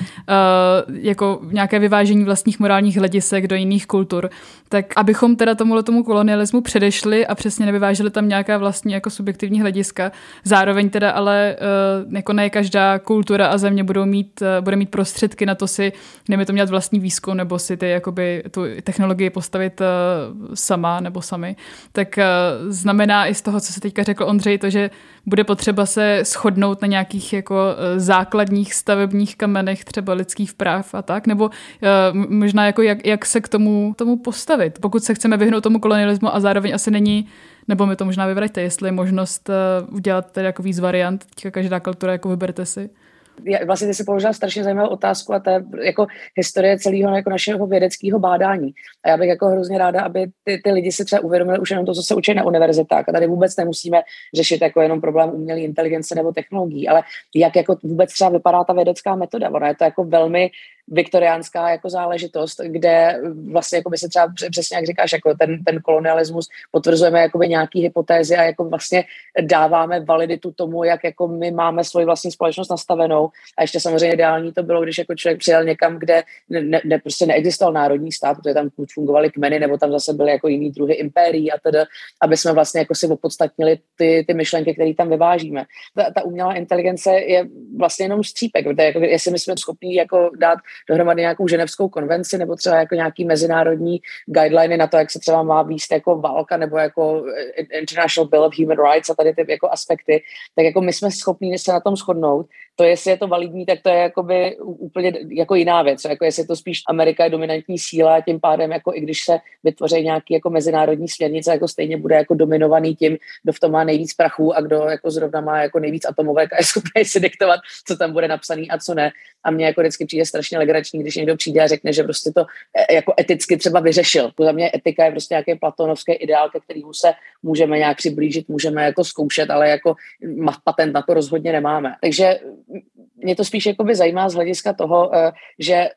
jako nějaké vyvážení vlastních morálních hledisek do jiných kultur. Tak abychom teda tomu kolonialismu předešli a přesně nevyváželi tam nějaká vlastní jako subjektivní hlediska, zároveň teda ale jako ne každá kultura a země bude mít prostředky na to si, dejme to dělat vlastní výzkum, nebo si jakoby tu technologii postavit sama nebo sami, tak znamená i z toho, co se teďka řekl Ondřej, to, že bude potřeba se shodnout na nějakých jako základních stavebních kamenech třeba lidských práv a tak, nebo možná jako jak se k tomu postavit, pokud se chceme vyhnout tomu kolonialismu a zároveň asi není, nebo mi to možná vyvraťte, jestli je možnost udělat tedy jako víc variant, každá kultura jako vyberte si. Vlastně ty si položila strašně zajímavou otázku a to je jako historie celého jako našeho vědeckého bádání. A já bych jako hrozně ráda, aby ty lidi si třeba uvědomili už jenom to, co se učí na univerzitách. A tady vůbec nemusíme řešit jako jenom problém umělé inteligence nebo technologií, ale jak jako vůbec třeba vypadá ta vědecká metoda. Ona je to jako velmi viktoriánská jako záležitost, kde vlastně jako by se třeba přesně jak říkáš, jako ten kolonialismus potvrzujeme jakoby nějaký hypotézy a jako vlastně dáváme validitu tomu, jak jako my máme svoji vlastní společnost nastavenou. A ještě samozřejmě ideální to bylo, když jako člověk přijel někam, kde prostě neexistoval národní stát, protože tam fungovaly kmeny, nebo tam zase byly jako jiný druhy impérií a tedy, aby jsme vlastně jako si opodstatnili ty myšlenky, které tam vyvážíme. Ta umělá inteligence je vlastně jenom střípek, protože jako, jestli my jsme schopní jako dát dohromady nějakou ženevskou konvenci nebo třeba jako nějaký mezinárodní guideliny na to, jak se třeba má vést jako válka nebo jako International Bill of Human Rights a tady ty jako aspekty, tak jako my jsme schopní se na tom shodnout. To, jestli je to validní, tak to je jakoby úplně jako jiná věc. Jako jestli to spíš Amerika je dominantní síla a tím pádem jako i když se vytvoří nějaký jako mezinárodní směrnice, jako stejně bude jako dominovaný tím, kdo v tom má nejvíc prachů a kdo jako zrovna má jako nejvíc atomovek a je schopný si diktovat, co tam bude napsaný a co ne. A mně jako vždycky přijde strašně legrační, když někdo přijde a řekne, že prostě to jako eticky třeba vyřešil. Za mě etika je prostě nějaký platonovský ideál, ke kterému se můžeme nějak přiblížit, můžeme jako zkoušet, ale jako patent na to rozhodně nemáme. Takže mě to spíš jakoby zajímá z hlediska toho, že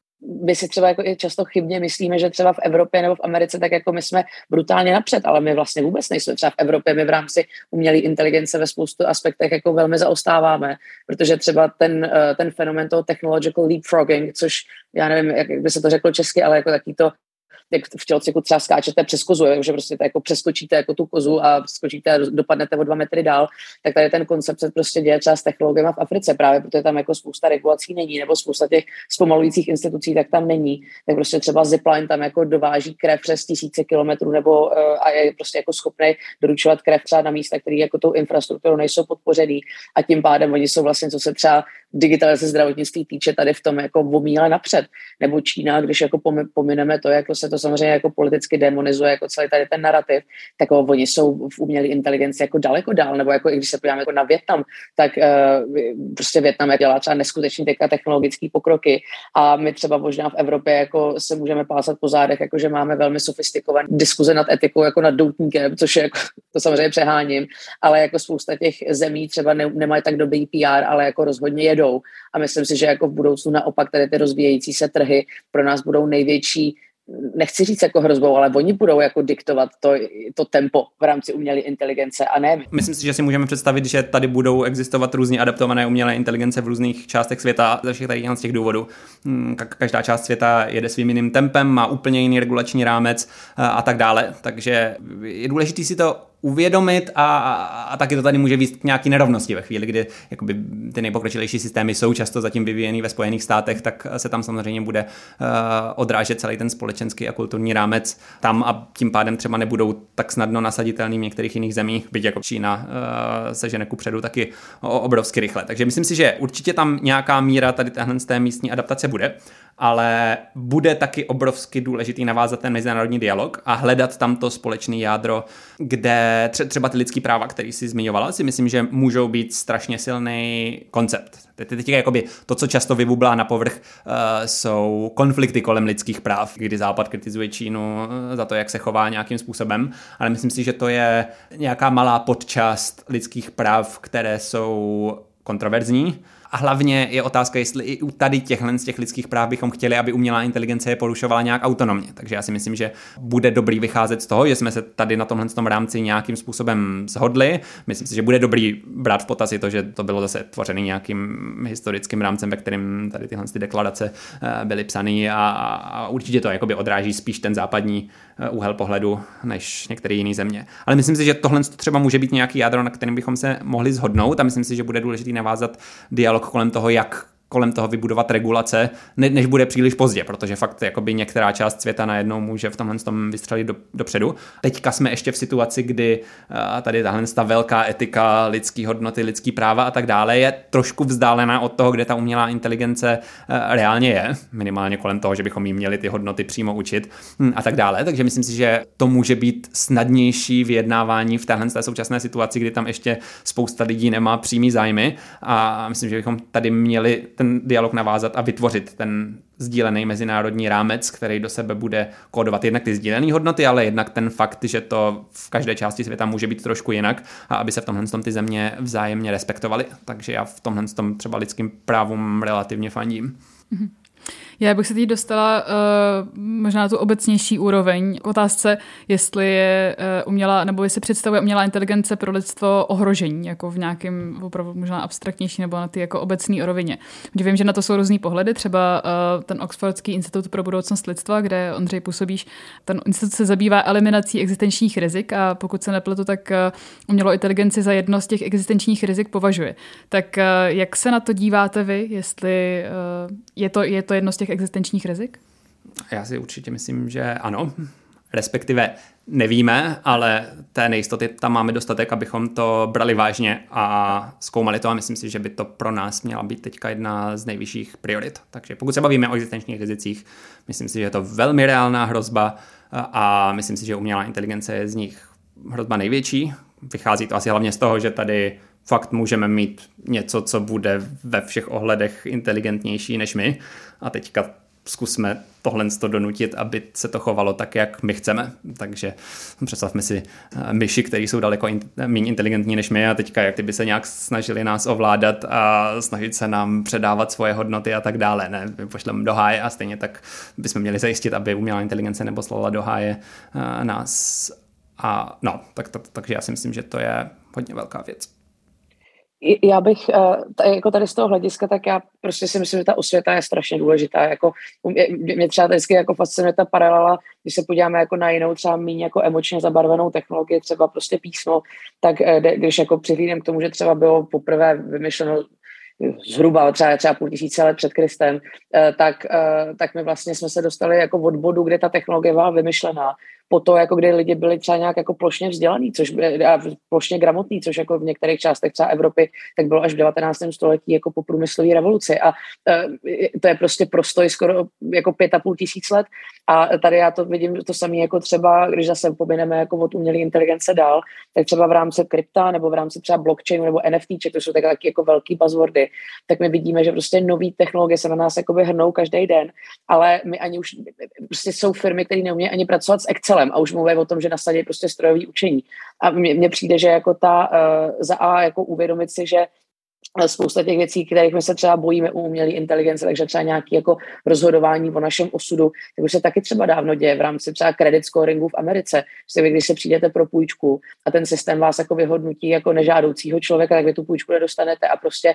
my si třeba jako i často chybně myslíme, že třeba v Evropě nebo v Americe tak jako my jsme brutálně napřed, ale my vlastně vůbec nejsme. Třeba v Evropě my v rámci umělé inteligence ve spoustu aspektech jako velmi zaostáváme, protože třeba ten fenomén toho technological leapfrogging, což já nevím, jak by se to řeklo česky, ale jako taký to, jak v tělocviku třeba skáčete přes kozu, že prostě to jako přeskočíte jako tu kozu a skočíte a dopadnete o 2 metry dál, tak tady ten koncept se prostě děje třeba s technologiemi v Africe právě, protože tam jako spousta regulací není, nebo spousta těch zpomalujících institucí tak tam není. Tak prostě třeba Zipline tam jako dováží krev přes 1000 kilometrů nebo a je prostě jako schopný doručovat krev třeba na místa, které jako tou infrastrukturou nejsou podpořený a tím pádem oni jsou vlastně, co se třeba digitalizace zdravotnictví týče, tady v tom jako omíle napřed. Nebo Čína, když jako pomineme to, jako se to samozřejmě jako politicky demonizuje, jako celý tady ten narrativ, tak oni jsou v umělé inteligenci jako daleko dál, nebo jako i když se podíváme jako na Vietnam, tak prostě Vietnam dělá třeba neskutečný technologické pokroky a my třeba možná v Evropě jako se můžeme pásat po zádech, jako že máme velmi sofistikované diskuze nad etikou jako nad doutníkem, což je jako, to samozřejmě přeháním, ale jako spousta těch zemí třeba nemají tak dobrý PR, ale jako rozhodně jedou a myslím si, že jako v budoucnu naopak tady ty rozvíjející se trhy pro nás budou největší, nechci říct jako hrozbou, ale oni budou jako diktovat to tempo v rámci umělé inteligence a ne my. Myslím si, že si můžeme představit, že tady budou existovat různě adaptované umělé inteligence v různých částech světa ze všech tady z těch důvodů. Každá část světa jede svým jiným tempem, má úplně jiný regulační rámec a tak dále, takže je důležité si to uvědomit a taky to tady může vést k nějaký nerovnosti ve chvíli, kdy jakoby ty nejpokročilejší systémy jsou často zatím vyvíjený ve Spojených státech, tak se tam samozřejmě bude odrážet celý ten společenský a kulturní rámec tam a tím pádem třeba nebudou tak snadno nasaditelný v některých jiných zemích, byť jako Čína se žene kupředu taky obrovsky rychle. Takže myslím si, že určitě tam nějaká míra tady téhle z té místní adaptace bude, ale bude taky obrovsky důležitý navázat ten mezinárodní dialog a hledat tam to společné jádro, kde třeba ty lidský práva, který jsi zmiňovala, si myslím, že můžou být strašně silný koncept. Teď jakoby to, co často vybublá na povrch, jsou konflikty kolem lidských práv, kdy Západ kritizuje Čínu za to, jak se chová nějakým způsobem, ale myslím si, že to je nějaká malá podčást lidských práv, které jsou kontroverzní. A hlavně je otázka, jestli i u tady z těch lidských práv bychom chtěli, aby umělá inteligence je porušovala nějak autonomně. Takže já si myslím, že bude dobrý vycházet z toho, že jsme se tady na tomhle rámci nějakým způsobem shodli. Myslím si, že bude dobrý brát v potaz to, že to bylo zase tvořený nějakým historickým rámcem, ve kterém tady tyhle deklarace byly psaný a určitě to jakoby odráží spíš ten západní úhel pohledu než některé jiné země. Ale myslím si, že tohle třeba může být nějaký jádro, na kterém bychom se mohli shodnout a myslím si, že bude důležitý navázat dialog kolem toho, jak kolem toho vybudovat regulace, než bude příliš pozdě, protože fakt jakoby některá část světa najednou může v tomhle tom vystřelit dopředu. Teďka jsme ještě v situaci, kdy tady tahle velká etika, lidský hodnoty, lidský práva a tak dále je trošku vzdálená od toho, kde ta umělá inteligence reálně je, minimálně kolem toho, že bychom jí měli ty hodnoty přímo učit a tak dále. Takže myslím si, že to může být snadnější vyjednávání v téhle současné situaci, kdy tam ještě spousta lidí nemá přímý zájmy a myslím, že bychom tady měli ten dialog navázat a vytvořit ten sdílený mezinárodní rámec, který do sebe bude kódovat jednak ty sdílené hodnoty, ale jednak ten fakt, že to v každé části světa může být trošku jinak a aby se v tomhle ty země vzájemně respektovaly. Takže já v tomhle třeba lidským právům relativně fandím. Mm-hmm. Já bych se teď dostala možná na tu obecnější úroveň k otázce, jestli je umělá, nebo jestli představuje umělá inteligence pro lidstvo ohrožení, jako v nějakém opravdu možná abstraktnější nebo na ty jako obecný rovině. Vím, že na to jsou různý pohledy, třeba ten Oxfordský institut pro budoucnost lidstva, kde Ondřej působíš, ten institut se zabývá eliminací existenčních rizik a pokud se nepletu, tak umělou inteligenci za jedno z těch existenčních rizik považuje. Tak jak se na to díváte vy, jestli je to jedno z těch existenčních rizik? Já si určitě myslím, že ano. Respektive nevíme, ale té nejistoty tam máme dostatek, abychom to brali vážně a zkoumali to a myslím si, že by to pro nás měla být teďka jedna z nejvyšších priorit. Takže pokud se bavíme o existenčních rizicích, myslím si, že je to velmi reálná hrozba a myslím si, že umělá inteligence je z nich hrozba největší. Vychází to asi hlavně z toho, že tady fakt můžeme mít něco, co bude ve všech ohledech inteligentnější než my. A teďka zkusme tohle donutit, aby se to chovalo tak, jak my chceme. Takže představme si myši, které jsou daleko méně inteligentní než my a teďka jak kdyby se nějak snažili nás ovládat a snažit se nám předávat svoje hodnoty a tak dále. Ne, my pošleme do háje a stejně tak bychom měli zajistit, aby umělá inteligence neposlala do háje nás. A no, takže já si myslím, že to je hodně velká věc. Já bych, jako tady z toho hlediska, tak já prostě si myslím, že ta osvěta je strašně důležitá. Jako, mě třeba vždycky jako fascinuje ta paralela, když se podíváme jako na jinou třeba méně jako emočně zabarvenou technologii, třeba prostě písmo, tak když jako přihlídnem k tomu, že třeba bylo poprvé vymyšleno zhruba třeba 5000 let před Kristem, tak my vlastně jsme se dostali jako od bodu, kde ta technologie byla vymyšlená, po to, jako kdy lidi byli třeba nějak jako plošně vzdělaný, a plošně gramotný, což jako v některých částech třeba Evropy, tak bylo až v 19. století jako po průmyslové revoluci a to je prostě prostoj skoro jako 5500 let a tady já to vidím to samé jako třeba, když zase pomineme jako od umělé inteligence dál, tak třeba v rámci krypta nebo v rámci třeba blockchainu nebo NFTček, to jsou taky jako velký buzzwordy, tak my vidíme, že prostě nový technologie se na nás jakoby hrnou každý den, ale my ani už prostě jsou firmy, které neumějí ani pracovat s Excelem a už mluví o tom, že nasadí prostě strojové učení. A mně přijde, že jako za A jako uvědomit si, že spousta těch věcí, kterých my se třeba bojíme u umělé inteligence, takže třeba nějaké jako rozhodování o našem osudu, tak už se taky třeba dávno děje v rámci třeba credit scoringu v Americe. Prostě vy, když se přijdete pro půjčku a ten systém vás jako vyhodnotí jako nežádoucího člověka, tak vy tu půjčku nedostanete a prostě,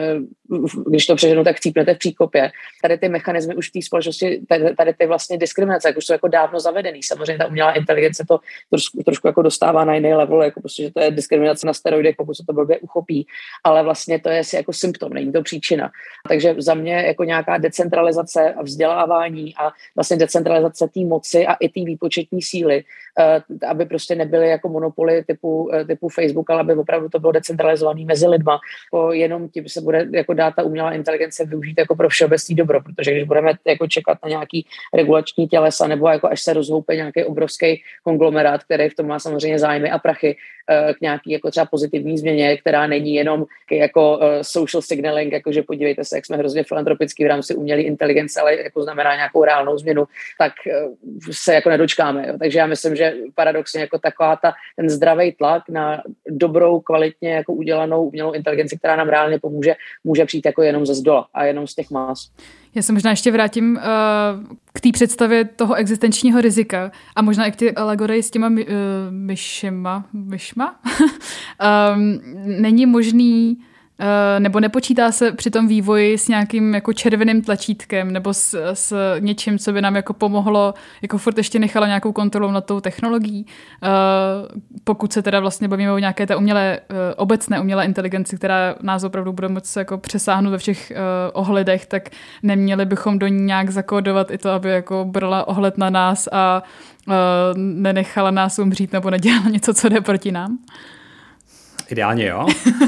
když to přeženu, tak cípnete v příkopě. Tady ty mechanismy už v té společnosti, tady ty vlastně diskriminace, jak už jsou jako dávno zavedený. Samozřejmě ta umělá inteligence to trošku jako dostává na jiný level, jako prostě, že to je diskriminace na steroidech, pokud se to blbě uchopí, ale vlastně to je jako symptom, není to příčina. Takže za mě jako nějaká decentralizace a vzdělávání a vlastně decentralizace té moci a i té výpočetní síly, aby prostě nebyly jako monopoly typu Facebook, ale aby opravdu to bylo decentralizované mezi lidma. Jenom tím se bude jako dát ta umělá inteligence využít jako pro všeobecný dobro, protože když budeme jako čekat na nějaký regulační tělesa nebo jako až se rozhoupe nějaký obrovský konglomerát, který v tom má samozřejmě zájmy a prachy k nějaký jako třeba pozitivní změně, která není jenom jako social signaling, jakože podívejte se, jak jsme hrozně filantropický v rámci umělé inteligence, ale jako znamená nějakou reálnou změnu, tak se jako nedočkáme. Jo. Takže já myslím, že paradoxně jako taková ten zdravý tlak na dobrou, kvalitně jako udělanou umělou inteligenci, která nám reálně pomůže, může přijít jako jenom ze zdola a jenom z těch más. Já se možná ještě vrátím k té představě toho existenčního rizika a možná i k té alegorii s těma myšma. Není možný nebo nepočítá se při tom vývoji s nějakým jako červeným tlačítkem nebo s něčím, co by nám jako pomohlo, jako furt ještě nechalo nějakou kontrolu nad tou technologií. Pokud se teda vlastně bavíme o nějaké té obecné umělé inteligenci, která nás opravdu bude moci jako přesáhnout ve všech ohledech, tak neměli bychom do ní nějak zakódovat i to, aby jako brala ohled na nás a nenechala nás umřít nebo nedělala něco, co jde proti nám? Ideálně jo.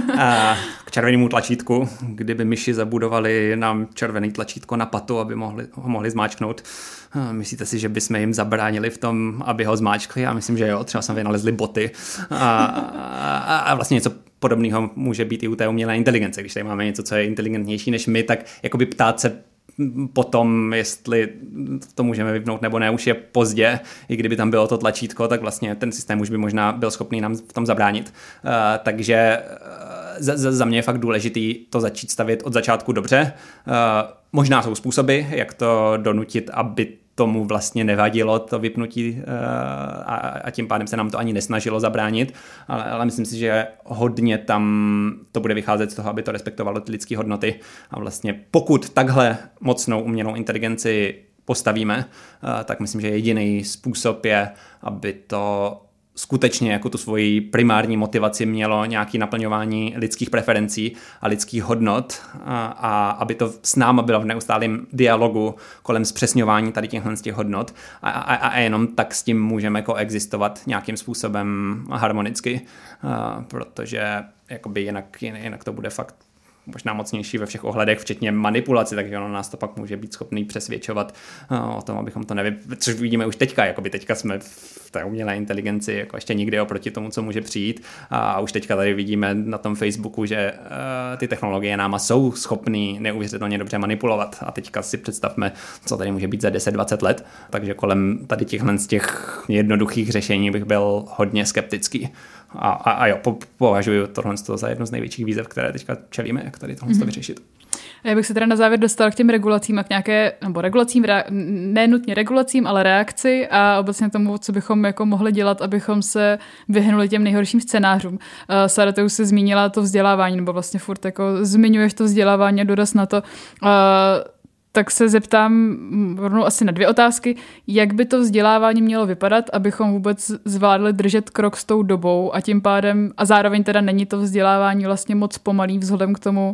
K červenému tlačítku, kdyby myši zabudovali nám červený tlačítko na patu, aby ho mohli zmáčknout. Myslíte si, že bychom jim zabránili v tom, aby ho zmáčkli? Já myslím, že jo. Třeba jsme vynalezli boty. A vlastně něco podobného může být i u té umělé inteligence. Když tady máme něco, co je inteligentnější než my, tak jakoby ptát se potom, jestli to můžeme vypnout nebo ne, už je pozdě. I kdyby tam bylo to tlačítko, tak vlastně ten systém už by možná byl schopný nám v tom zabránit. Takže za mě je fakt důležitý to začít stavět od začátku dobře. Možná jsou způsoby, jak to donutit, aby tomu vlastně nevadilo to vypnutí a tím pádem se nám to ani nesnažilo zabránit, ale myslím si, že hodně tam to bude vycházet z toho, aby to respektovalo ty lidské hodnoty a vlastně pokud takhle mocnou umělou inteligenci postavíme, tak myslím, že jediný způsob je, aby to skutečně jako tu svoji primární motivaci mělo nějaké naplňování lidských preferencí a lidských hodnot a aby to s náma bylo v neustálém dialogu kolem zpřesňování tady těchhle z těch hodnot a jenom tak s tím můžeme koexistovat nějakým způsobem harmonicky, protože jakoby jinak to bude fakt možná mocnější ve všech ohledech, včetně manipulace, takže ono nás to pak může být schopný přesvědčovat o tom, abychom to což vidíme už teďka, jakoby teďka jsme v té umělé inteligenci jako ještě nikdy oproti tomu, co může přijít a už teďka tady vidíme na tom Facebooku, že ty technologie náma jsou schopný neuvěřitelně dobře manipulovat a teďka si představme, co tady může být za 10-20 let, takže kolem tady těchhle z těch jednoduchých řešení bych byl hodně skeptický. A jo, považuji tohle za jednu z největších výzev, které teďka čelíme, jak tady tohle vyřešit. Já bych se teda na závěr dostal k těm regulacím a k nějaké, nebo regulacím, ne nutně regulacím, ale reakci a obecně tomu, co bychom jako mohli dělat, abychom se vyhnuli těm nejhorším scénářům. Sára, ty už se zmínila to vzdělávání, nebo vlastně furt jako zmiňuješ to vzdělávání a doraz na to. Tak se zeptám rovnou asi na 2 otázky. Jak by to vzdělávání mělo vypadat, abychom vůbec zvládli držet krok s tou dobou a tím pádem, a zároveň teda není to vzdělávání vlastně moc pomalý vzhledem k tomu,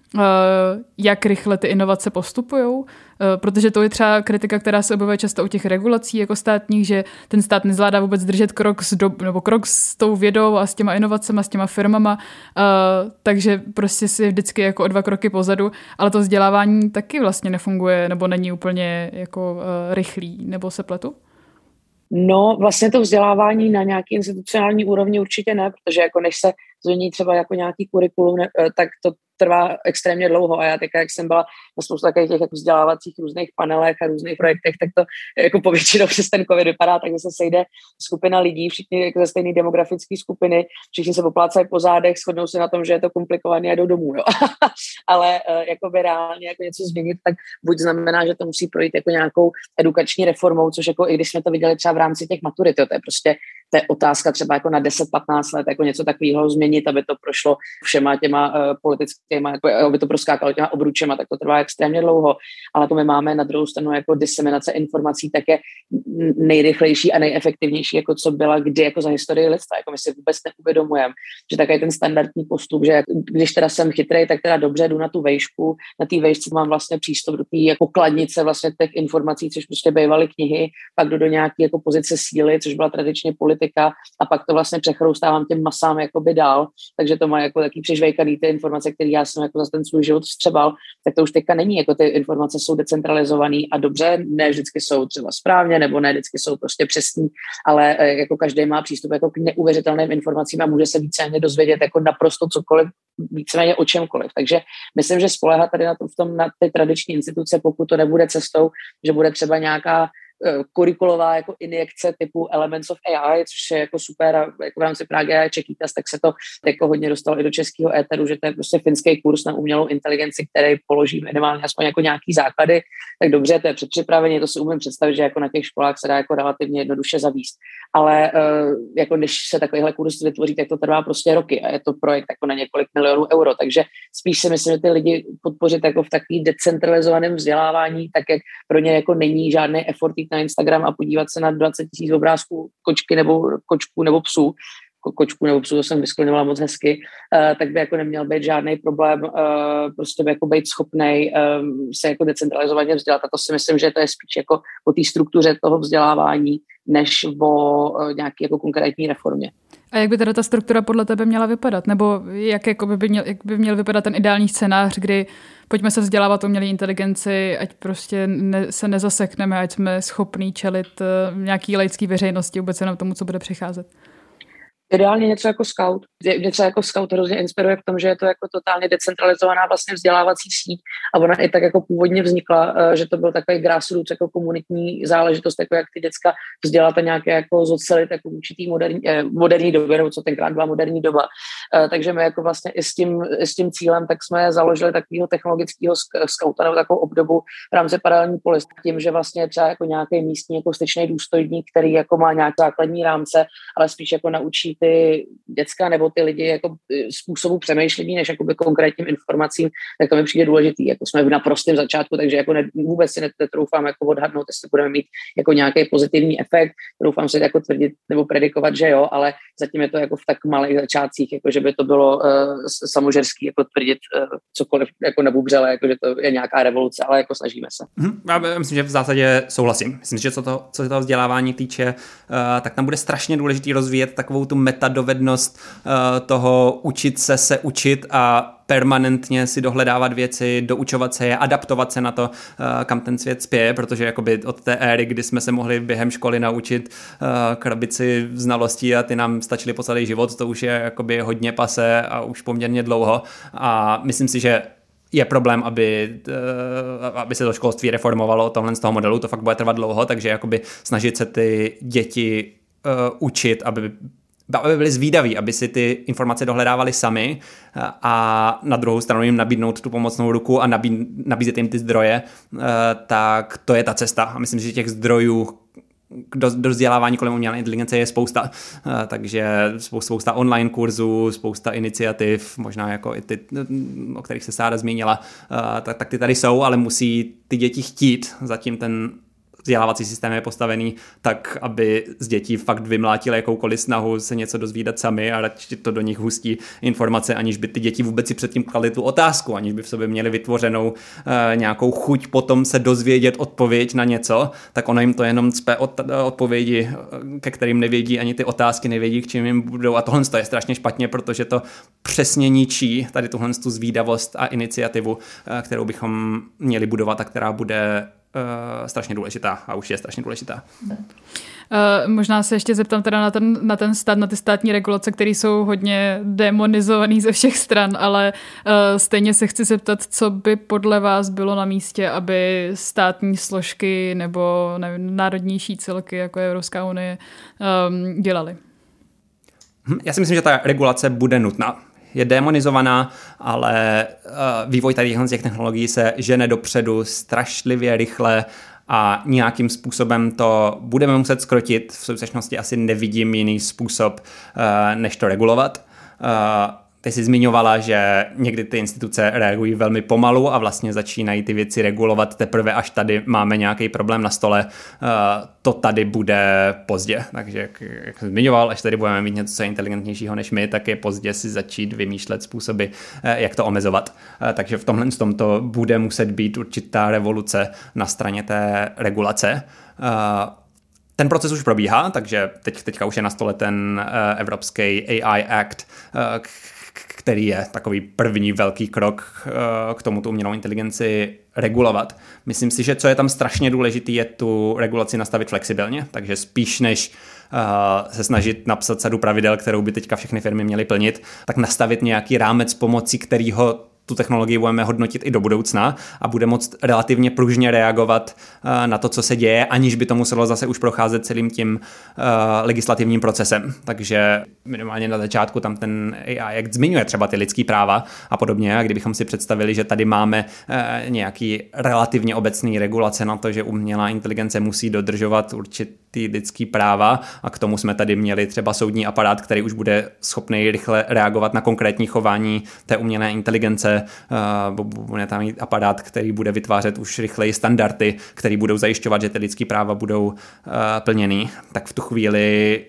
jak rychle ty inovace postupujou, protože to je třeba kritika, která se objevuje často u těch regulací jako státních, že ten stát nezvládá vůbec držet krok krok s tou vědou a s těma inovacemi, s těma firmama, takže prostě si vždycky jako o 2 kroky pozadu, ale to vzdělávání taky vlastně nefunguje nebo není úplně jako rychlý, nebo se pletu? No, vlastně to vzdělávání na nějaký institucionální úrovni určitě ne, protože jako než se změní třeba jako nějaký kurikulum, tak to trvá extrémně dlouho a já teďka, jak jsem byla na spoustu takových těch jako vzdělávacích různých panelech a různých projektech, tak to jako povětšinou přes ten covid vypadá, takže se sejde skupina lidí, všichni jako ze stejné demografické skupiny, všichni se poplácají po zádech, shodnou se na tom, že je to komplikované a jdou domů, jo. Ale jakoby reálně jako něco změnit, tak buď znamená, že to musí projít jako nějakou edukační reformou, což jako i když jsme to viděli třeba v rámci těch maturit, jo, to je prostě to je otázka třeba jako na 10-15 let, jako něco takového změnit, aby to prošlo všema těma politickýma, jako aby to proskákalo těma obručema, tak to trvá extrémně dlouho, ale to my máme na druhou stranu jako diseminace informací, tak je nejrychlejší a nejefektivnější, jako co byla kdy jako za historii lidstva, jako my si vůbec neuvědomujeme, že takový ten standardní postup, že když teda jsem chytrej, tak teda dobře jdu na tu vejšku, na té vejšce mám vlastně přístup do té jako kladnice vlastně těch informací, což prostě bývaly knihy, pak jdu do nějaké jako pozice síly, což byla tradičně politika a pak to vlastně přechroustávám těm masám jakoby dál, takže to má jako taky přežvejkaný ty informace, které já jsem jako za ten svůj život vstřebal, tak to už teďka není, jako ty informace jsou decentralizované a dobře, ne vždycky jsou třeba správně, nebo ne vždycky jsou prostě přesní, ale jako každý má přístup jako k neuvěřitelným informacím a může se víceméně dozvědět jako naprosto cokoliv, víceméně o čemkoliv. Takže myslím, že spoléhat tady na ty tradiční instituce, pokud to nebude cestou, že bude třeba nějaká kurikulová jako injekce typu Elements of AI, což je jako super a jako v rámci Prague AI Čekýtas, tak se to jako hodně dostalo i do českého éteru, že to je prostě finský kurz na umělou inteligenci, který položí minimálně aspoň jako nějaký základy, tak dobře, to je předpřipraveně, to si umím představit, že jako na těch školách se dá jako relativně jednoduše zavíst. Ale jako když se takovýhle kurz vytvoří, tak to trvá prostě roky a je to projekt jako na několik milionů euro, takže spíš si myslím, že ty lidi podpořit jako v takový decentralizovaném vzdělávání, tak jak pro ně jako není žádný effort jít na Instagram a podívat se na 20 000 obrázků kočku nebo psů, to jsem vyskloňovala moc hezky, tak by jako neměl být žádný problém prostě by jako být schopnej se jako decentralizovaně vzdělat. A to si myslím, že to je spíš jako o té struktuře toho vzdělávání, než o nějaké jako konkrétní reformě. A jak by teda ta struktura podle tebe měla vypadat? Nebo jak by měl vypadat ten ideální scénář, kdy pojďme se vzdělávat umělé inteligenci, ať prostě se nezasekneme, ať jsme schopní čelit nějaký laický veřejnosti, vůbec jenom tomu, co bude přicházet? Ideálně něco jako Scout. Něco jako Scout hrozně inspiruje v tom, že je to jako totálně decentralizovaná vlastně vzdělávací síť a ona i tak jako původně vznikla, že to byl takový grassroots jako komunitní záležitost, jako jak ty děcka vzdělat a nějaké jako zocelit jako určitý moderní době, nebo co tenkrát byla moderní doba. Takže my jako vlastně i s tím cílem tak jsme založili takového technologického Scouta nebo takovou obdobu v rámci paralelní polis, tím, že vlastně třeba jako nějaký místní jako styčný důstojník, který jako má nějaké základní rámce, ale spíš jako naučí ty děcka nebo ty lidi jako způsobu přemýšlení, než jakoby konkrétním informacím, tak to mi přijde důležitý. Jako jsme v naprostém začátku, takže jako vůbec si netroufám jako odhadnout, jestli budeme mít jako nějaký pozitivní efekt. Troufám si jako tvrdit nebo predikovat, že jo, ale zatím je to jako v tak malých začátcích, jako že by to bylo samožerský jako tvrdit cokoliv jako nebubřele, jako že to je nějaká revoluce, ale jako snažíme se. Já myslím, že v zásadě souhlasím. Myslím, že co se toho vzdělávání týče, tak tam bude strašně důležitý rozvíjet takovou tu metadovednost toho učit se učit a permanentně si dohledávat věci, doučovat se je, adaptovat se na to, kam ten svět spěje, protože jakoby od té éry, kdy jsme se mohli během školy naučit krabici znalostí a ty nám stačily po celý život, to už je jakoby hodně pasé a už poměrně dlouho a myslím si, že je problém, aby se to školství reformovalo tohle z toho modelu, to fakt bude trvat dlouho, takže jakoby snažit se ty děti učit, aby byli zvídaví, aby si ty informace dohledávali sami a na druhou stranu jim nabídnout tu pomocnou ruku a nabízet jim ty zdroje, tak to je ta cesta. A myslím si, že těch zdrojů do vzdělávání kolem umělé inteligence je spousta. Takže spousta online kurzů, spousta iniciativ, možná jako i ty, o kterých se Sára zmínila, tak ty tady jsou, ale musí ty děti chtít. Zatím ten vzdělávací systém je postavený tak, aby z dětí fakt vymlátili jakoukoliv snahu se něco dozvídat sami a radši to do nich hustí informace, aniž by ty děti vůbec si předtím kladly tu otázku, aniž by v sobě měli vytvořenou nějakou chuť potom se dozvědět odpověď na něco, tak ono jim to jenom cpe odpovědi, ke kterým nevědí, ani ty otázky nevědí, k čím jim budou. A tohle je strašně špatně, protože to přesně ničí tady tuhle tu zvídavost a iniciativu, kterou bychom měli budovat a která bude strašně důležitá a už je strašně důležitá. Možná se ještě zeptám teda na ten stát, na ty státní regulace, které jsou hodně demonizovaný ze všech stran, ale stejně se chci zeptat, co by podle vás bylo na místě, aby státní složky nebo národnější celky, jako je Evropská unie, dělaly? Já si myslím, že ta regulace bude nutná. Je demonizovaná, ale vývoj tady těch technologií se žene dopředu strašlivě rychle a nějakým způsobem to budeme muset zkrotit. V současnosti asi nevidím jiný způsob, než to regulovat. Ty jsi zmiňovala, že někdy ty instituce reagují velmi pomalu a vlastně začínají ty věci regulovat teprve, až tady máme nějaký problém na stole. To tady bude pozdě. Takže jak jsem zmiňoval, až tady budeme mít něco inteligentnějšího než my, tak je pozdě si začít vymýšlet způsoby, jak to omezovat. Takže v tomhle to bude muset být určitá revoluce na straně té regulace. Ten proces už probíhá, takže teďka už je na stole ten Evropský AI Act, který je takový první velký krok k tomu tu umělou inteligenci regulovat. Myslím si, že co je tam strašně důležitý, je tu regulaci nastavit flexibilně, takže spíš než se snažit napsat sadu pravidel, kterou by teďka všechny firmy měly plnit, tak nastavit nějaký rámec pomocí kterého tu technologii budeme hodnotit i do budoucna a bude moct relativně pružně reagovat na to, co se děje, aniž by to muselo zase už procházet celým tím legislativním procesem. Takže minimálně na začátku tam ten AI Act zmiňuje třeba ty lidský práva a podobně. A kdybychom si představili, že tady máme nějaký relativně obecný regulace na to, že umělá inteligence musí dodržovat určitý lidský práva a k tomu jsme tady měli třeba soudní aparát, který už bude schopný rychle reagovat na konkrétní chování té umělé inteligence, bude tam mít aparát, který bude vytvářet už rychleji standardy, který budou zajišťovat, že ty lidský práva budou plněný, tak v tu chvíli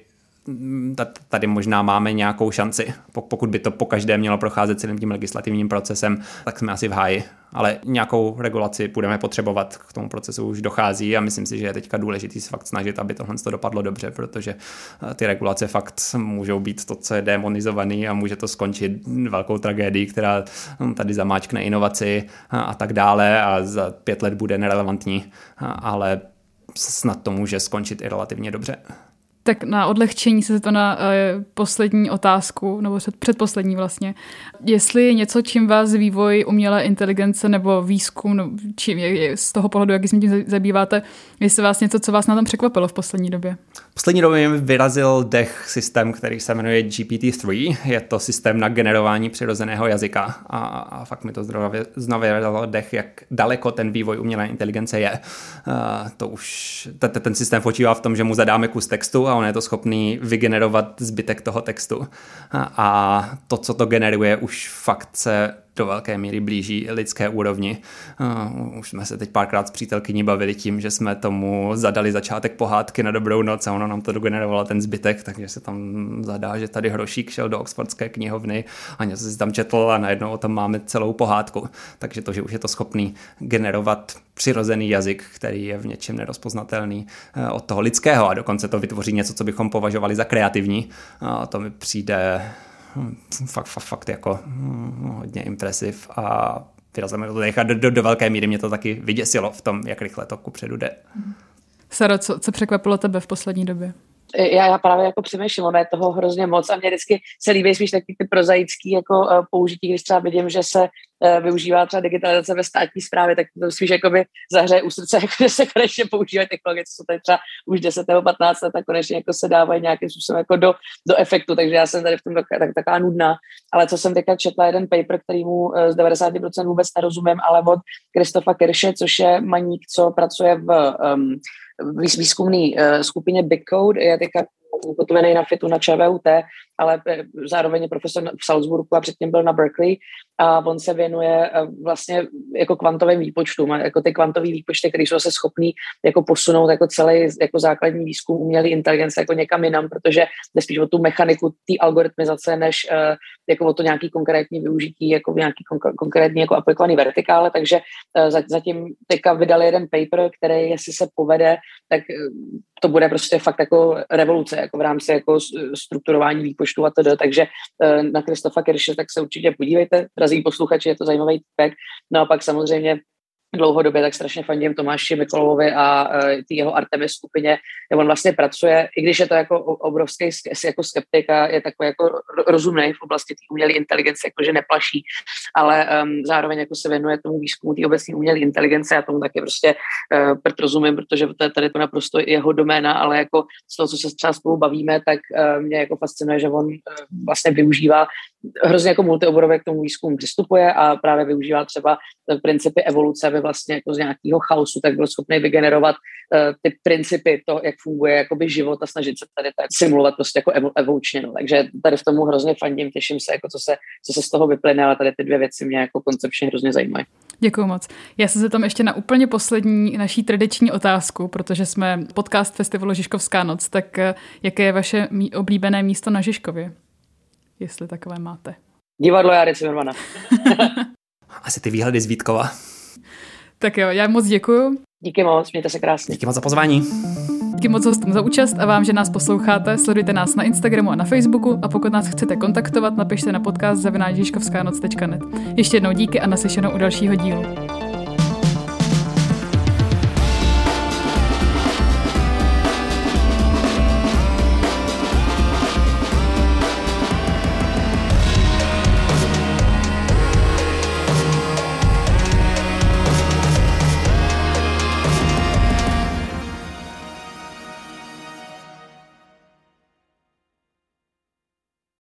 tady možná máme nějakou šanci. Pokud by to po každé mělo procházet celým tím legislativním procesem, tak jsme asi v háji. Ale nějakou regulaci budeme potřebovat, k tomu procesu už dochází a myslím si, že je teďka důležitý se fakt snažit, aby tohle dopadlo dobře, protože ty regulace fakt můžou být to, co je démonizovaný a může to skončit velkou tragédií, která tady zamáčkne inovaci a tak dále a za 5 let bude nerelevantní, ale snad to může skončit i relativně dobře. Tak na odlehčení se to na poslední otázku, nebo předposlední vlastně. Jestli je něco, čím vás vývoj umělé inteligence nebo výzkum, no, čím je z toho pohledu, jak se tím zabýváte, jestli vás něco, co vás na tom překvapilo v poslední době? V poslední době mi vyrazil dech systém, který se jmenuje GPT-3. Je to systém na generování přirozeného jazyka a fakt mi to znovu vyrazilo dech, jak daleko ten vývoj umělé inteligence je. To už ten systém spočívá v tom, že mu zadáme kus textu a on je to schopný vygenerovat zbytek toho textu. A to, co to generuje, už fakt se do velké míry blíží lidské úrovni. Už jsme se teď párkrát s přítelkyní bavili tím, že jsme tomu zadali začátek pohádky na dobrou noc a ono nám to dogenerovalo ten zbytek, takže se tam zadá, že tady Hrošík šel do Oxfordské knihovny a něco si tam četl a najednou o tom máme celou pohádku. Takže to, že už je to schopný generovat přirozený jazyk, který je v něčem nerozpoznatelný od toho lidského a dokonce to vytvoří něco, co bychom považovali za kreativní. To mi přijde fakt jako hodně impresiv a vyrazíme to dech a do velké míry mě to taky vyděsilo v tom, jak rychle to kupředu jde. Saro, co překvapilo tebe v poslední době? Já právě jako přemýšlím, ono je toho hrozně moc a mě vždycky se líbí spíš taky ty prozaický jako použití, když třeba vidím, že se využívá třeba digitalizace ve státní správě, tak to spíš jakoby zahřeje u srdce, jako, že se konečně používají technologie, co jsou tady třeba už 10 nebo 15 let a konečně jako se dávají nějakým způsobem jako do efektu, takže já jsem tady v tom taková nudná, ale co jsem teďka četla jeden paper, kterýmu z 90% vůbec nerozumím, ale od Christopha Kirsche, což je maník, co pracuje v výzkumné skupině Big Code, je teďka ukotvený na FITu na ČVUT, ale zároveň je profesor v Salzburgu a předtím byl na Berkeley a on se věnuje vlastně jako kvantovým výpočtům, jako ty kvantové výpočty, které jsou zase schopný jako posunout jako celý jako základní výzkum umělé inteligence jako někam jinam, protože jde spíš o tu mechaniku té algoritmizace, než jako o to nějaký konkrétní využití, jako nějaký konkrétní jako aplikovaný vertikále, takže zatím teďka vydali jeden paper, který jestli se povede, tak to bude prostě fakt jako revoluce, jako v rámci jako strukturování výpočtu a tedy, takže na Christopha Kirsche tak se určitě podívejte, drazí posluchači, je to zajímavý týpek. No a pak samozřejmě dlouhodobě tak strašně fandím Tomáši Mikolovovi a ty jeho Artemis skupině, kde on vlastně pracuje, i když je to jako obrovský jako skeptik a je takový jako rozumný v oblasti té umělé inteligence, jakože neplaší, ale zároveň jako se věnuje tomu výzkumu té obecné umělé inteligence a tomu taky prostě rozumím, protože to je tady to naprosto jeho doména, ale jako z toho, co se třeba spolu bavíme, tak mě jako fascinuje, že on vlastně využívá hrozně jako multioborově k tomu výzkumu přistupuje a právě využívá třeba principy evoluce, aby vlastně jako z nějakého chaosu tak byl schopný vygenerovat ty principy toho, jak funguje jakoby život a snažit se tady simulovat prostě jako evolučně. No. Takže tady v tomu hrozně fandím, těším se, jako co se z toho vyplyne, ale tady ty dvě věci mě jako koncepčně hrozně zajímají. Děkuju moc. Já se zeptám ještě na úplně poslední naší tradiční otázku, protože jsme podcast festivalu Žižkovská noc, tak jaké je vaše oblíbené místo na Žižkově? Jestli takové máte. Divadlo Járy Cimrmana. Asi ty výhledy z Vítkova. Tak jo, já moc děkuju. Díky moc, mějte se krásně. Díky moc za pozvání. Díky moc hostům za účast a vám, že nás posloucháte. Sledujte nás na Instagramu a na Facebooku a pokud nás chcete kontaktovat, napište na podcast @žižkovskanoc.net. Ještě jednou díky a naslyšenou u dalšího dílu.